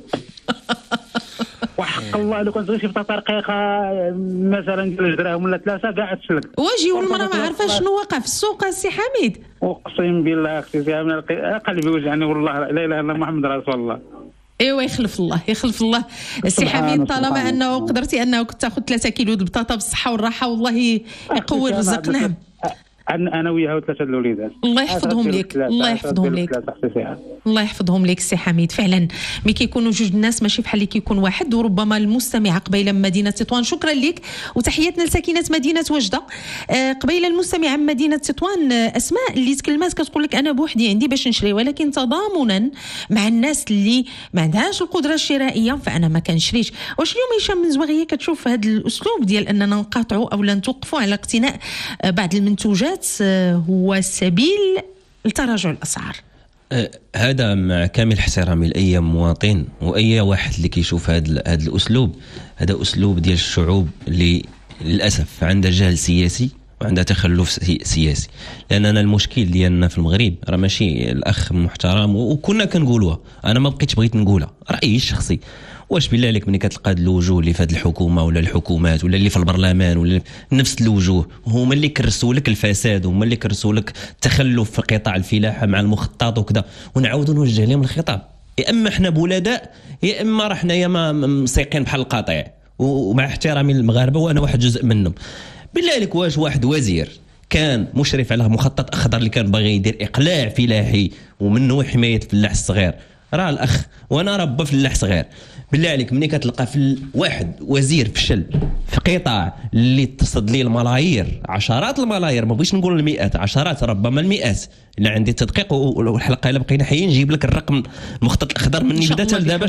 وحق الله لو كنت غير بطاطا رقيقه مثلا ديال دراهم ولا 3 كاع تسلك. واجي والمراه ما عارفه شنو واقع في السوق السي حميد. اقسم بالله اختي سهام قلبي وجعني والله لا اله الا الله محمد رسول الله. ايوا يخلف الله يخلف الله. السي حميد طالما انه قدرتي انه كنت تاخذ 3 كيلو البطاطا بالصحه والراحه والله يقوي الرزق. نعم انا وياها و3 الوليدات. الله يحفظهم لك، الله يحفظهم لك، الله يحفظهم لك سي حميد. فعلا ملي كيكونوا جوج الناس ماشي بحال اللي كيكون واحد. وربما المستمعه قبيله من مدينه تطوان، شكرا لك وتحياتنا لساكنه مدينه وجده. قبيله المستمعه من مدينه تطوان اسماء اللي تكلمات كتقول لك انا بوحدي عندي باش نشري، ولكن تضامنا مع الناس اللي ما عندهاش القدره الشرائيه فانا ما كنشريش. واش اليوم هشام من زواغيه كتشوف هذا الاسلوب ديال اننا نقاطعوا او لا نتوقفوا على اقتناء بعض المنتوجات هو سبيل لتراجع الأسعار؟ هذا مع كامل احترامي لأي مواطن وأي واحد اللي كيشوف هذا الأسلوب، هذا أسلوب ديال الشعوب اللي للأسف عندها جهل سياسي وعندها تخلف سياسي. لأننا المشكل ديالنا في المغرب راه ماشي الأخ محترم وكنا كنقولوها، أنا ما بغيت نقولها، رأيي الشخصي. واش بالله عليك ملي كتلقى هاد الوجوه اللي في هاد الحكومه ولا الحكومات ولا اللي في البرلمان ولا نفس الوجوه هما اللي كرسوا لك الفساد، هما اللي كرسوا لك التخلف في قطاع الفلاحه مع المخطط وكذا، ونعاودوا نوجه لهم الخطاب. يا اما احنا بولداء يا اما راه حنايا ما مسيقين بحال القطيع. ومع احترامي للمغاربه وانا واحد جزء منهم، بالله عليك واش واحد وزير كان مشرف على مخطط اخضر اللي كان باغي يدير اقلاع فلاحي ومنه حمايه الفلاح الصغير، راه الاخ وانا راه فلاح صغير، بالله عليك ملي كتلقى في واحد وزير فشل في قطاع اللي تصد ليه الملايير، عشرات الملايير، ما بغيتش نقول المئات، عشرات ربما المئات. الا عندي التدقيق والحلقه الا بقينا حيين نجيب لك الرقم المخطط الاخضر مني بدا حتى لدابا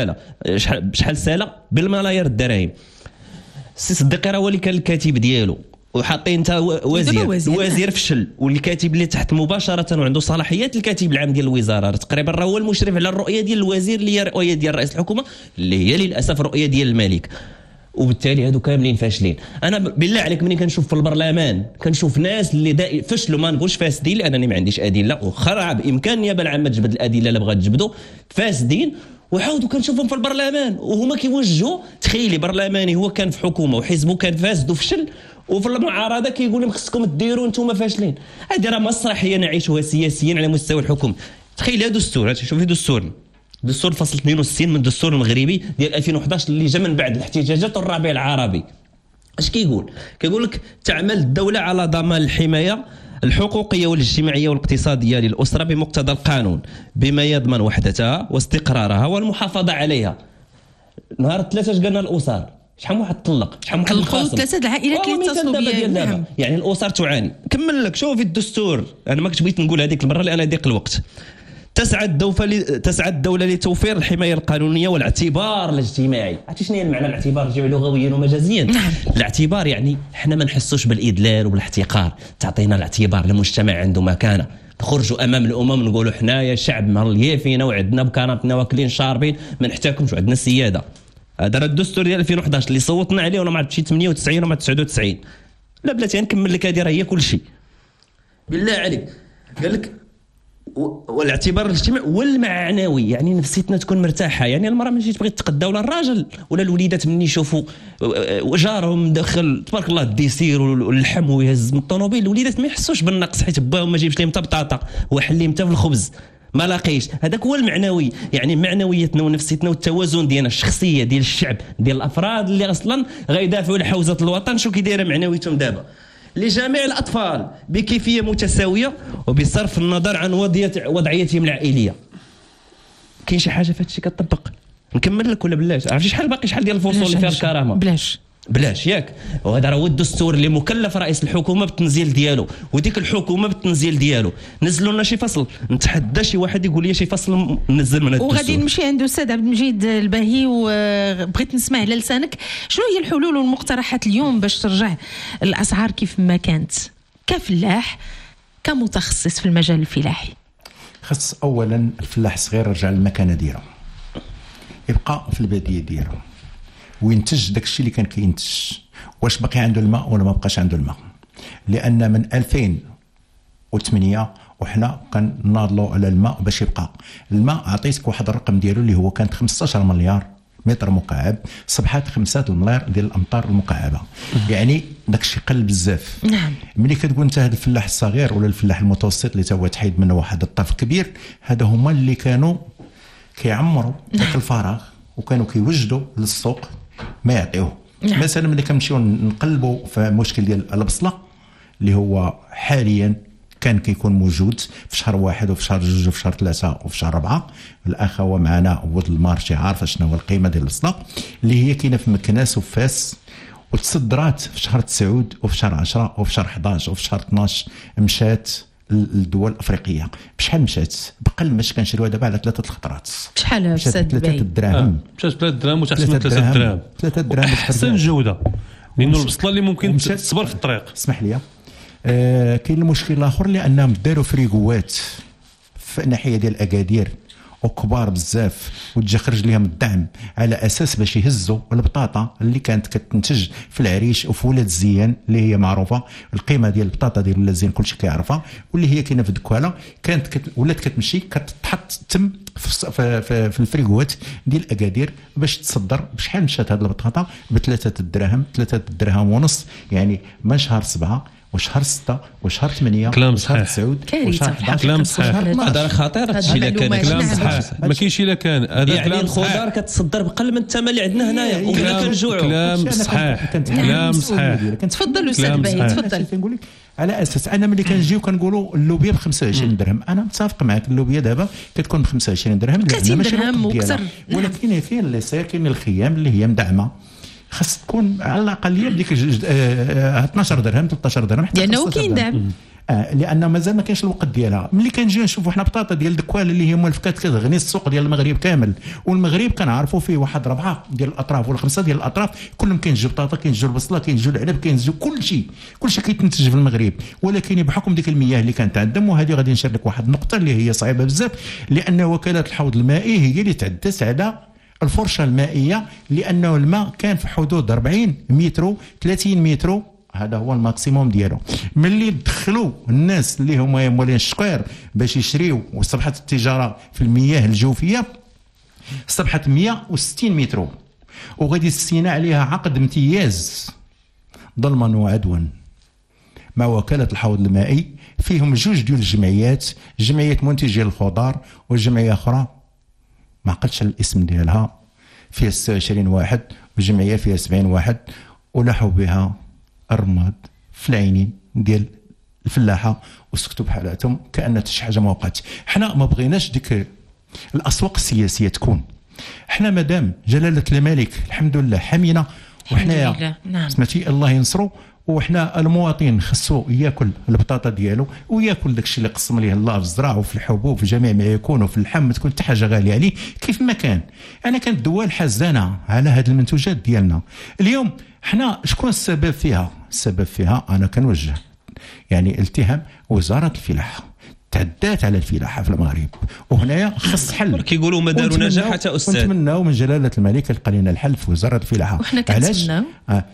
شحال ساله بالملايير الدراهم. السي صديقي راه هو اللي كان الكاتب ديالو وحاطين انت وزير فشل، والكاتب اللي تحت مباشره وعنده صلاحيات الكاتب العام ديال الوزاره تقريبا راه هو المشرف على الرؤيه ديال الوزير اللي هي رؤيه ديال رئيس الحكومه اللي هي للاسف رؤيه ديال الملك. وبالتالي هادو كاملين فاشلين. انا بالله عليك ملي كنشوف في البرلمان كنشوف ناس اللي فشلوا، ما نقولش فاسدين لانني ما عنديش ادله، وخرع بامكان النيابه العامه تجبد الادله اللي بغات تجبدوا، فاسدين وعاودوا كنشوفهم في البرلمان وهما كيوجهوا. تخيلي برلماني هو كان في حكومه وحزبه كان فاسد وفشل، وفي المعارضه كيقول لهم خصكم ديروا انتم فاشلين. هذه راه مسرحيه نعيشوها سياسيا على مستوى الحكم. تخيل هذا الدستور، شوفي دستورنا، دستور فصل 62 من الدستور المغربي ديال 2011 اللي جا من بعد الاحتجاجات والربيع العربي. اش كيقول؟ كيقول لك تعمل الدوله على ضمان الحمايه الحقوقيه والاجتماعيه والاقتصاديه للاسره بمقتضى القانون بما يضمن وحدتها واستقرارها والمحافظه عليها. نهار الثلاثه قالنا الاسر، شحال واحد طلق، شحال واحد انفصل، 3 العائلات اللي اتصلوا بيا. نعم. يعني الاسر تعاني. كمل لك شوفي الدستور، انا ما كنت بغيت نقول هذيك المره لان ضيق الوقت. تسعى الدوله لتوفير الحمايه القانونيه والاعتبار الاجتماعي. عرفتي شنو هي المعنى الاعتبار لغويا ومجازيا؟ الاعتبار يعني احنا ما نحسوش بالاذلال وبالاحتقار، تعطينا الاعتبار لمجتمع عنده مكانه، نخرجوا امام الامم نقولوا حنايا شعب مهليه فينا وعندنا بكرامتنا واكلين شاربين ما نحتاجكمش وعندنا السياده. هذا راه الدستور ديال 2011 اللي صوتنا عليه وانا ما عرفتش 98 ولا 99. لا بلاتي نكمل لك، هذه راه هي كل شيء. بالله عليك قال لك والاعتبار الاجتماعي والمعنوي، يعني نفسيتنا تكون مرتاحه. يعني المراه ماشي تبغي تتقدى ولا الراجل ولا الوليدات مني يشوفوا جارهم داخل تبارك الله الديسير واللحم ويهز من الطوموبيل، الوليدات ما يحسوش بالنقص حيت باهم ما جايبش لهم حتى بطاطا وحليهم حتى في الخبز ما لاقيش. هذاك هو المعنوي، يعني معنويتنا ونفسيتنا والتوازن ديالنا الشخصيه ديال الشعب ديال الافراد اللي اصلا غيدافعوا على حوزه الوطن. شو كيدايره معنويتهم دابا؟ لجميع الأطفال بكيفية متساوية وبصرف النظر عن وضعيتهم العائلية. كاين شي حاجة في هادشي كتطبق؟ نكمل لك ولا بلاش؟ عرفتي شحال ديال الفصول اللي فيها الكرامة؟ بلاش ياك. وهذا راه هو الدستور اللي مكلف رئيس الحكومه بالتنزيل ديالو، وديك الحكومه بالتنزيل ديالو نزلوا لنا شي فصل. نتحدى شي واحد يقول لي شي فصل نزل من الدستور. وغادي نمشي عند الاستاذ عبد المجيد الباهي، وبغيت نسمع على لسانك شنو هي الحلول والمقترحات اليوم باش ترجع الاسعار كيف ما كانت كفلاح كمتخصص في المجال الفلاحي. خص اولا الفلاح الصغير يرجع للمكانه ديالو، يبقى في الباديه ديالو وينتج داك الشيء اللي كان كينتج. واش باقي عنده الماء ولا ما بقاش عنده الماء؟ لان من 2008 وحنا كنناضلوا على الماء باش يبقى الماء. عطيتك واحد الرقم ديالو اللي هو كانت 15 مليار متر مكعب، صبحت 5 المليار ديال الامتار المكعبه. يعني داك الشيء قل بزاف. نعم. ملي كتقول انت هذا الفلاح الصغير ولا الفلاح المتوسط اللي تا هو تحيد منه واحد الطرف كبير، هذا هما اللي كانوا كيعمروا داك الفراغ وكانوا كيوجدوا للسوق ما يعطيوه. مثلا ملي كنمشيو نقلبوا في مشكل ديال البصله اللي هو حاليا كان كيكون موجود في شهر 1 وفي شهر 2 وفي شهر 3 وفي شهر 4. الاخ هو معنا هو المارشي عارف شنو هو القيمه ديال البصله اللي هي كاينه في مكناس وفي فاس، وتصدرات في شهر 9 وفي شهر 10 وفي شهر 11 وفي شهر 12 مشات للدول الافريقيه. بشحال مشات؟ بقل ماش كنشريوها دابا على 3 الخطرات. شحال استاذ 3 دراهم؟ مشات 3 دراهم وتحسن 3 دراهم. 3 دراهم احسن الجوده، لانه البصله اللي ممكن تصبر في الطريق. اسمح لي. كاين المشكل الاخر لانهم داروا فريغوات في الناحيه ديال اكادير وكبار بزاف وتجي خرج لهم الدعم على اساس باش يهزوا البطاطا اللي كانت كتنتج في العريش وفي ولاد الزيان اللي هي معروفه. القيمه ديال البطاطا ديال ولاد الزيان كلشي كيعرفها، واللي هي كاينه في دكواله كانت ولات كتمشي كتحط تم في الفريغوات ديال اكادير باش تصدر. بشحال مشات هذه البطاطا؟ ب3 دراهم، 3 دراهم ونص. يعني من شهر 7 وشهر 6 وشهر 8 وشهر 9 وشهر 11. كلام صحيح. هذا خطير هادشي الا كان كلام صحيح. ما كاينش الا كان هذا يعني الخضار كتصدر بقل من الثمن اللي عندنا هنايا وكنا كنجوعوا. كلام صحيح. كلام صحيح. تفضل استاذ باهي تفضل. كنقول لك على اساس انا ملي كنجيو كنقولوا اللوبيا ب 25 درهم، انا متفق معك. اللوبيا دابا كتكون ب 25 درهم 30 درهم وكثر. ولكن كاين اللي صاير كاين الخيام اللي هي مدعمه خاص تكون على الاقل بديك 12 درهم 13 درهم حتى لانه كاين دعم. لان مازال ما كاينش الوقت ديالها. ملي كنجيو نشوفوا حنا بطاطا ديال دكوال اللي هي مولفكات كتغني السوق ديال المغرب كامل، والمغرب كنعرفوا فيه واحد 4 ديال الاطراف ولا 5 ديال الاطراف كلهم كينتجوا بطاطا، كينتجوا البصله، كينتجوا العنب، كينتجوا كلشي كيتنتج في المغرب. ولكن بحكم ديك المياه اللي كانت عندهم، وهذه غادي نشير لك واحد النقطه اللي هي صعيبه بزاف، لان وكاله الحوض المائي هي اللي تعدت على الفرشه المائيه، لانه الماء كان في حدود 40 متر 30 متر، هذا هو الماكسيموم ديالو. ملي دخلوا الناس اللي هما مولين الشقير باش يشريوا، وصبحت التجاره في المياه الجوفيه صبحت 160 متر، وغادي يستينا عليها عقد امتياز ظلما وعدوا مع وكاله الحوض المائي. فيهم 2 ديال الجمعيات، جمعيه منتجي الخضار وجمعيه اخرى ما عقلتش الاسم ديالها، فيها 26 واحد، وجمعيه فيها 70 واحد، ولاحوا بها الرماد في العينين ديال الفلاحه وسكتوا بحالاتهم كأن شي حاجه ما وقعت. حنا ما بغيناش ديك الاسواق السياسيه تكون. حنا مادام جلاله الملك الحمد لله حمينا، وحنايا سمعتي الله ينصرو، وحنا المواطن خصو ياكل البطاطا ديالو وياكل داكشي اللي قسم ليه الله في الزراعه وفي الحبوب في جميع ما يكون، وفي اللحم ما تكون حتى حاجه غاليه عليه كيف ما كان. انا كانت الدول حزانه على هذه المنتوجات ديالنا. اليوم حنا شكون السبب فيها؟ السبب فيها انا كنوجه يعني التهام وزاره الفلاحه، تعدات على الفلاحه في المغرب، وهنايا خص حل. كيقولوا ما داروا نجاح حتى استاذ. ونتمناو من جلاله الملك يلقى لنا الحل في وزاره الفلاحه. وحنا كنتمناو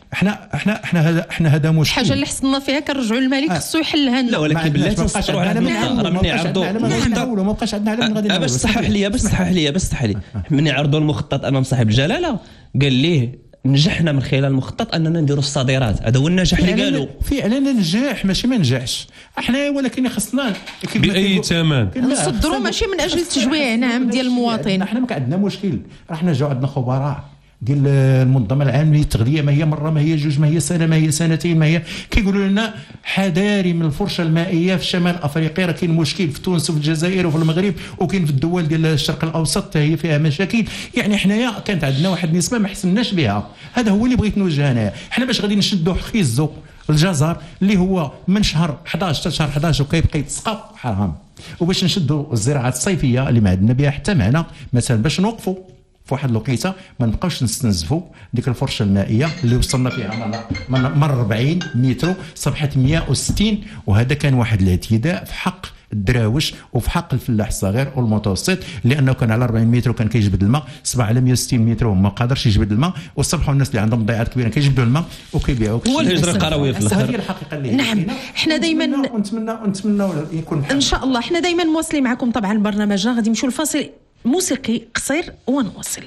احنا هذا مشكل. الحاجه اللي حصلنا فيها كنرجعوا للملك خصو يحلها لنا. لا ولكن بلاتي نسطروا على النقطه. ملي عرضوا ما بقاش عندنا علم غادي باش صحح لي ملي عرضوا المخطط امام صاحب الجلاله قال ليه نجحنا من خلال المخطط اننا نديروا الصادرات. هذا هو النجاح اللي قالوا فعلا نجاح ماشي ما نجحش احنا، ولكن خصنا باي ثمن نصدروا ماشي من اجل التجويع نعم ديال المواطن. احنا ما عندنا مشكل، احنا جاو عندنا خبراء ديال المنظمه العالميه للتغذيه، ما هي مره، ما هي جوج، ما هي سنه، ما هي سنتين، ما هي كيقولوا لنا حذاري من الفرشه المائيه في شمال افريقيا، راه كاين مشكل في تونس وفي الجزائر وفي المغرب وكاين في الدول ديال الشرق الاوسط هي فيها مشاكل. يعني حنايا كانت عندنا واحد النسبه ما حسناش بها، هذا هو اللي بغيت نوجه انايا. حنا باش غادي نشدوا خيزو الجزر اللي هو من شهر 11 حتى شهر 11 وكيبقى يتسقى حرام، وباش نشدوا الزراعه الصيفيه اللي ما عندنا بها حتى معنا مثلا باش نوقفوا في واحد الوقيته ما نبقاوش نستنزفوا ديك الفرشه المائيه اللي وصلنا فيها من 40 متر صبحت 160. وهذا كان واحد الاعتداء في حق الدراوش وفي حق الفلاح الصغير والمتوسط، لانه كان على 40 متر وكان كيجبد الماء، صبح على 160 متر وما قادرش يجبد الماء، وصبحوا الناس اللي عندهم ضيعات كبيره كيجبدوا الماء وكيبيعوا. هو الهجره القرويه في الاخر. هذه الحقيقه اللي نعم. احنا دائما ونتمنى يكون ان شاء الله. احنا دائما مواصلين معكم طبعا برنامجنا، غادي نمشيو لفاصل موسيقي قصير ونواصل.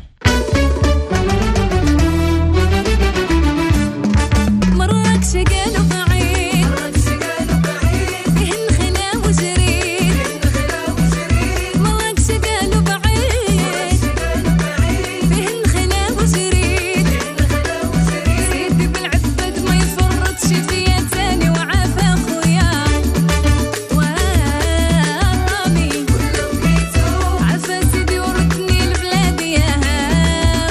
مراكش قالوا بعيد، فيه الخلا وجريد، مراكش قالوا بعيد، فيه الخلا وجريد، سيدي بالعباد ما يفرطش فيا تاني وعافى خويا، ورامي عافى سيدي وردني لبلادي يا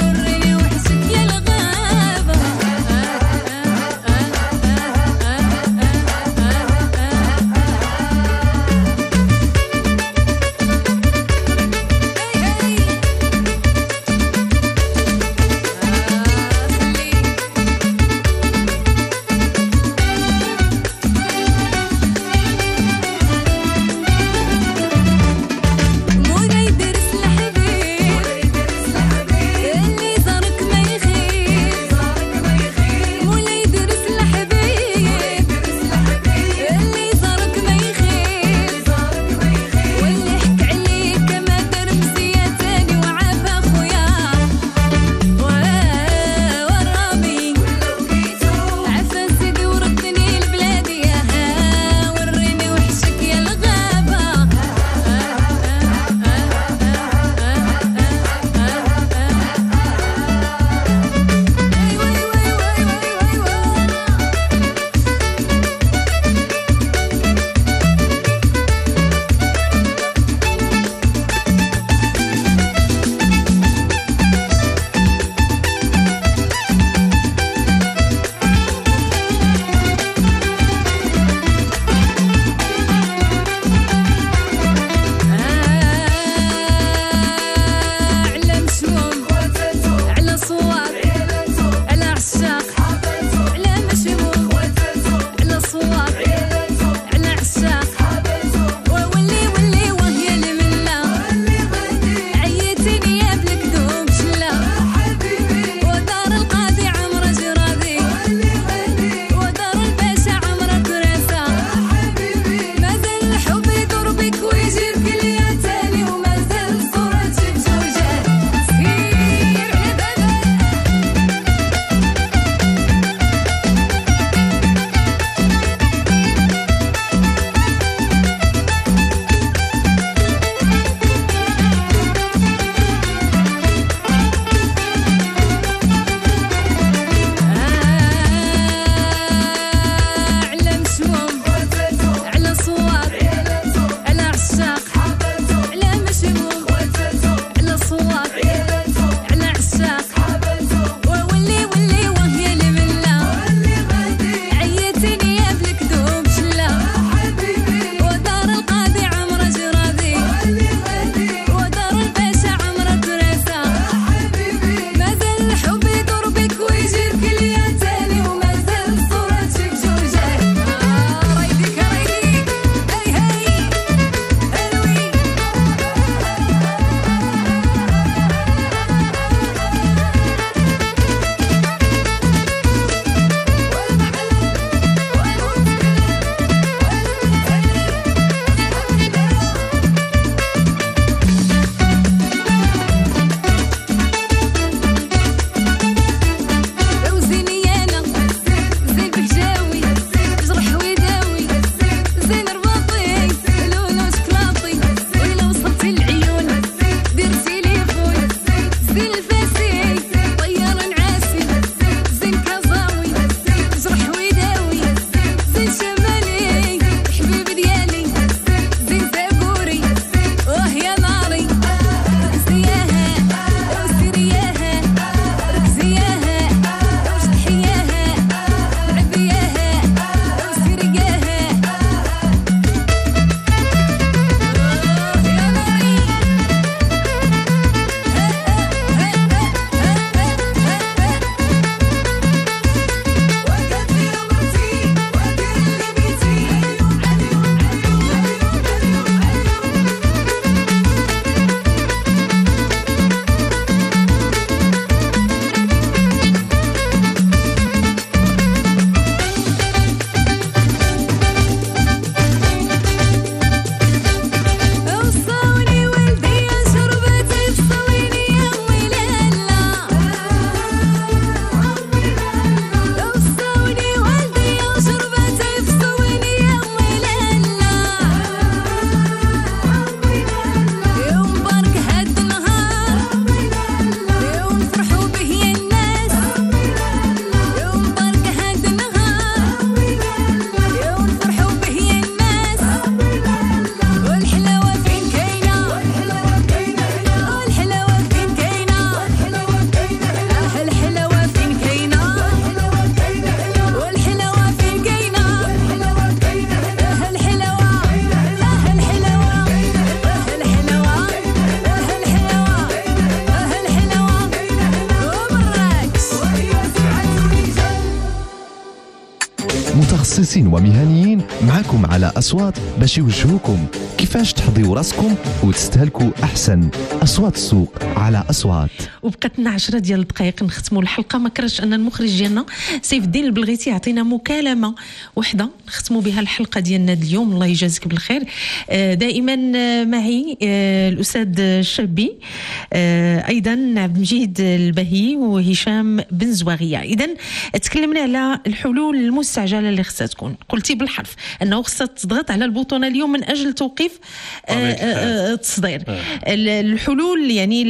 متخصصين ومهنيين معكم على أصوات باش يوجهوكم كيفاش تحضيوا راسكم وتستهلكوا أحسن أصوات السوق على أصوات. وبقات لنا 10 ديال الدقائق نختموا الحلقه. ما كرهش ان المخرج ديالنا سيف الدين البلغيتي يعطينا مكالمه وحده نختموا بها الحلقه ديالنا اليوم. الله يجازيك بالخير. دائما معي الاستاذ الشابي، ايضا عبد المجيد البهي وهشام بن زواغيه. اذا تكلمنا على الحلول المستعجله اللي خصها تكون. قلتي بالحرف انه خصها تضغط على البوطونه اليوم من اجل توقيف التصدير. الحلول يعني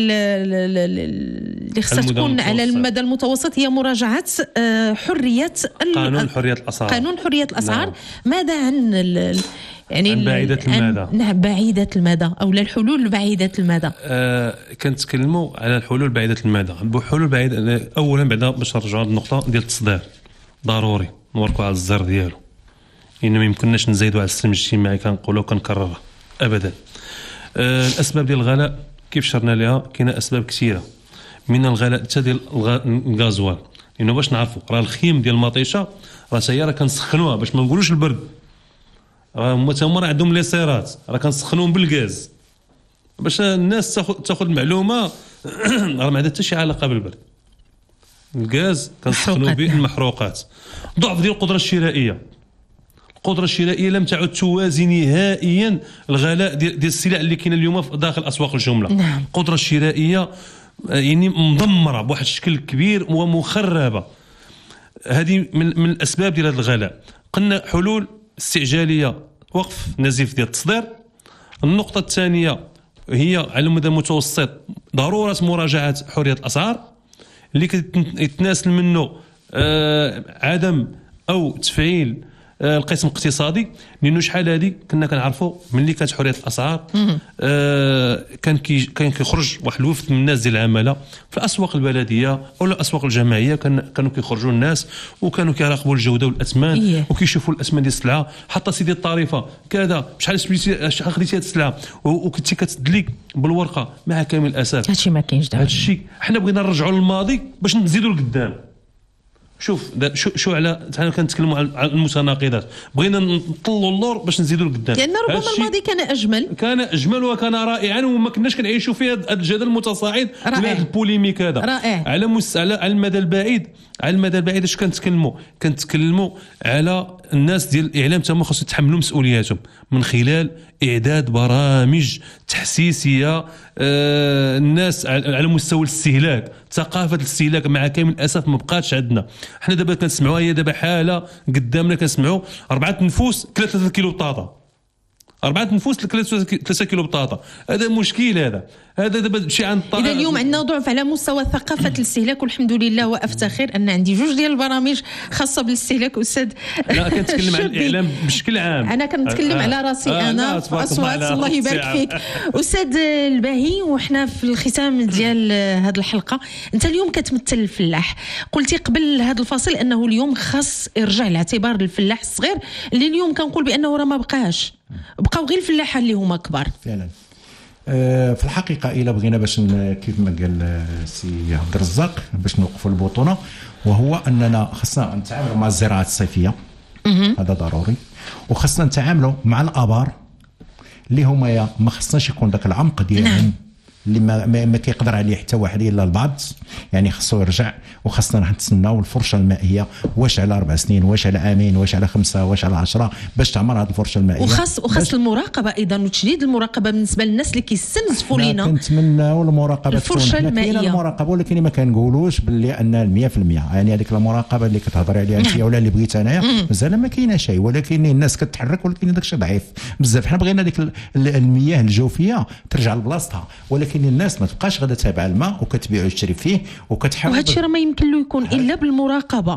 اللي خصها تكون على المدى المتوسط هي مراجعه حريه قانون حريه الاسعار. قانون حريه الاسعار. نعم. ماذا عن يعني عن بعيدة المدى؟ نعم، بعيدة المدى أو الحلول بعيدة المدى. كنتكلموا على الحلول بعيدة المدى. الحلول بعيدة أولا بعدا باش نرجعوا للنقطة ديال التصدير، ضروري نوركوا على الزر ديالو، لأن ما يمكنناش نزيدوا على السلم الاجتماعي كنقولوا وكنكررها أبدا. الأسباب ديال الغلاء كيف شرنا لها كاينه أسباب كثيرة، من الغلاء حتى ديال الغازوال، لأنه باش نعرفوا راه الخيم ديال المطيشة راه كنسخنوها باش ما نقولوش البرد، هما تما عندهم لي سيرات راه كنسخنوهم بالغاز باش الناس تاخذ المعلومه. راه ما عندها حتى شي علاقه بالبرد. الغاز كنسخنوا به المحروقات. ضعف ديال القدره الشرائيه. القدره الشرائيه لم تعد توازي نهائيا الغلاء ديال السلع اللي كاينه اليوم داخل اسواق الجمله. نعم. القدره الشرائيه يعني مدمره بواحد الشكل كبير ومخربه. هذه من الاسباب ديال هذا الغلاء. قلنا حلول استعجاليه، وقف نزيف ديال التصدير. النقطه الثانيه هي على المدى المتوسط ضروره مراجعه حريه الاسعار اللي كيتناسل منه عدم او تفعيل القسم الاقتصادي، لانه شحال هذه كنا كنعرفوا ملي كانت حريه الاسعار كان كيخرج واحد الوفد من الناس ديال العماله في الاسواق البلديه او الاسواق الجماعيه، كانوا كيخرجوا الناس وكانوا كيراقبوا الجوده والاثمان وكيشوفوا الاثمان ديال السلعه، حتى سيدي الطريفه كذا شحال خديتي هذه السلعه وكنتي كتدلي بالورقه. مع كامل الاسف هادشي ما كاينش دابا. هادشي حنا بغينا نرجعوا للماضي باش نزيدوا لقدام. شوف شو على حنا كنتكلموا على المتناقضات، بغينا نطلوا اللور باش نزيدوا لقدام، لان ربما الماضي كان اجمل وكان رائعا وما كناش كنعيشوا فيه هذا الجدل المتصاعد ولا هذا البوليميك هذا. رائع. على المدى البعيد اش كنتكلموا على الناس ديال الاعلام تما خاصهم يتحملوا مسؤولياتهم من خلال اعداد برامج تحسيسيه الناس على مستوى الاستهلاك، ثقافه الاستهلاك. مع كامل الاسف ما بقاتش عندنا. حنا دابا كنسمعوا هي دابا حاله قدامنا كنسمعوا 4 نفوس 3 كيلو بطاطا، 4 نفوس 3 كيلو بطاطا. هذا مشكل. هذا دابا شي عن الطريق. اذا اليوم عندنا ضعف على مستوى ثقافه الاستهلاك، والحمد لله وافتخر ان عندي 2 ديال البرامج خاصه بالاستهلاك. استاذ لا كنتكلم على الاعلام بشكل عام، انا كنتكلم على راسي انا في اصوات. الله يبارك فيك استاذ الباهي. وحنا في الختام ديال هذه الحلقه، انت اليوم كتمثل الفلاح. قلتي قبل هذا الفاصل انه اليوم خاص يرجع الاعتبار للفلاح الصغير اللي اليوم كنقول بانه راه ما بقاش، بقاو غير الفلاحه اللي هما كبار فعلا. في الحقيقه الا بغينا باش كيف ما قال السي عبد الرزاق باش نوقفوا البطونه، وهو اننا خصنا نتعاملوا مع الزراعه الصيفيه، هذا ضروري. وخصنا نتعاملوا مع الابار اللي هما ما خصناش يكون ذاك العمق ديالهم اللي ما كيقدر عليه حتى واحد الا البعض، يعني خصو يرجع. وخصنا نتسناو الفرشه المائيه، واش على 4 سنين، واش على عامين، واش على 5، واش على 10 باش تعمر هذه الفرشه المائيه. وخاص المراقبه ايضا وتشديد المراقبه بالنسبه للناس اللي كيستنزفوا لينا. كنتمناو المراقبه الفرشه المائيه. المراقبه ولكن ما كنقولوش باللي ان 100%، يعني هذيك المراقبه اللي كتهضري عليها انت ولا اللي بغيت انايا مازال ما كاينه شيء، ولكن الناس كتحرك ولكن داك الشيء ضعيف بزاف. حنا بغينا ديك المياه الجوفيه ترجع لبلاصتها، ولكن الناس ما تبقاش غادا تابعه الماء وكتبيع وتشري فيه وكتحاول. وهذا الشيء راه ما يمكن له يكون الا بالمراقبه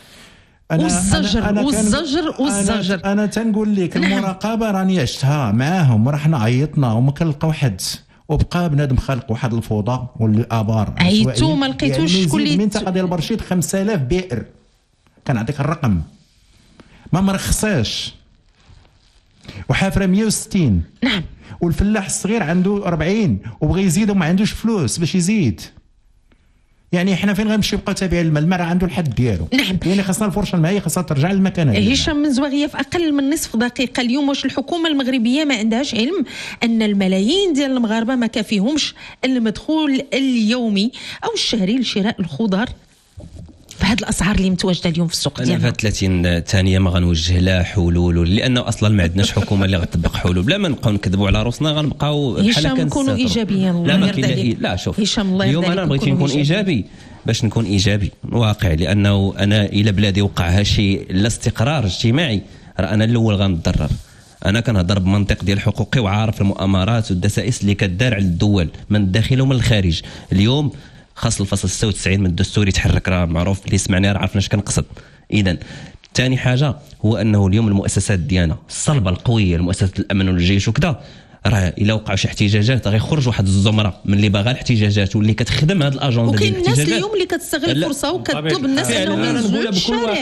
والزجر. انا تنقول لك المراقبه راني عشتها معاهم، راه حنا عيطنا وما كنلقاو حد، وبقى بنادم خالق واحد الفوضى والابار. عيطوا ما لقيتوش شكون اللي المنطقه ديال برشيد 5000 بئر، كنعطيك الرقم ما مرخصاش، وحافره 160. نعم. والفلاح الصغير عنده 40 وبغى يزيد وما عندوش فلوس باش يزيد. يعني احنا فين غنمشي بقى تابعين الماء راه عنده الحد ديالو. نعم. يعني خاصنا الفرشه المائيه خاصها ترجع للمكانه ديالها. هشام من زواغيه في اقل من نصف دقيقه اليوم، واش الحكومه المغربيه ما عندهاش علم ان الملايين ديال المغاربه ما كافيهمش المدخول اليومي او الشهري لشراء الخضر بهذه الاسعار اللي متواجده اليوم في السوق ديالنا؟ انا في 30 ثانيه ما غنوجه لا حلول، لانه اصلا ما عندناش حكومه اللي غتطبق حلول. بلا ما نبقاو نكذبوا على روسنا غنبقاو بحال هكا. هشام نكونوا ايجابيين. الله يرضى عليك. لا شوف هشام الله اليوم انا بغيت نكون ايجابي باش نكون ايجابي واقعي، لانه انا الى بلادي وقعها شي لا استقرار اجتماعي راه انا الاول غنتضرر. انا كنهضر بمنطق ديال حقوقي وعارف المؤامرات والدسائس اللي كدار على الدول من الداخل ومن الخارج. اليوم خاص الفصل 96 من الدستور يتحرك، راه معروف اللي سمعناه راه عرفنا اش كنقصد. اذا ثاني حاجه هو انه اليوم المؤسسات ديالنا الصلبه القويه، المؤسسات الامن والجيش وكذا، راه الا وقعوا شي احتجاجات غيخرج واحد الزمره من اللي باغا الاحتجاجات واللي كتخدم هذه الاجنده ديال الاحتجاجات. وكاين الناس اليوم اللي كتستغل الفرصه وكتطلب الناس انهم ينزلوا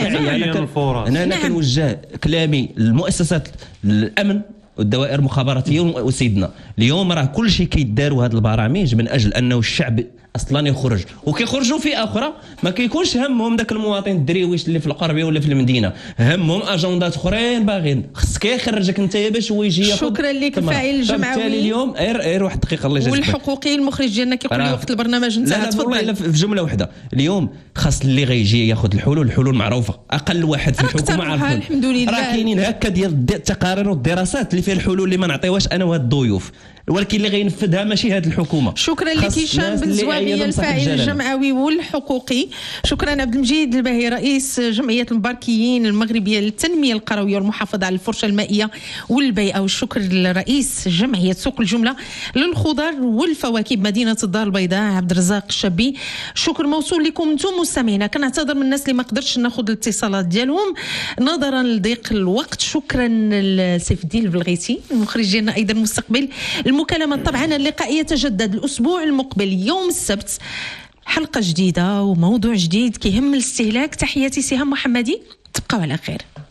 للشارع. انا كنوجه كلامي للمؤسسات الامن والدوائر المخابراتيه وسيدنا. اليوم راه كل شيء كيداروا هذه البرامج من اجل انه الشعب اصلا يخرج، وكيخرجوا في اخرى ما كيكونش همهم ذاك المواطن الدريويش اللي في القربيه ولا في المدينه، همهم اجندات اخرين باغيين. خصك يخرجك انت باش هو يجي ياخذ. شكرا لك الفاعل الجمعوي. بالتالي اليوم غير واحد الدقيقه الله يجزاك. والحقوقي المخرج ديالنا كيقول لي وقت البرنامج انتهى. تفضل. في جمله واحده، اليوم خاص اللي غيجي ياخذ الحلول معروفه. اقل واحد في الحكومه عارف الحمد لله. راه كاينين هكا ديال التقارير والدراسات اللي فيها الحلول اللي ما نعطيوهاش انا وهاد الضيوف، ولكن اللي غينفذها ماشي هذه الحكومه. شكرا لك هشام بن زواغيه الفاعل الجمعوي والحقوقي. شكرا عبد المجيد الباهي رئيس جمعيه المباركيين المغربيه للتنميه القرويه والمحافظه على الفرشه المائيه والبيئه. والشكر لرئيس جمعيه سوق الجمله للخضر والفواكه بمدينه الدار البيضاء عبد الرزاق الشابي. شكر موصول لكم انتم مستمعينا. كنعتذر من الناس اللي ما قدرتش ناخذ الاتصالات ديالهم نظرا لضيق الوقت. شكرا لسيف الدين البلغيتي المخرج ديالنا ايضا مستقبل المكالمات. طبعا اللقاء يتجدد الاسبوع المقبل يوم السبت، حلقه جديده وموضوع جديد كيهم الاستهلاك. تحياتي سهام محمدي، تبقوا على خير.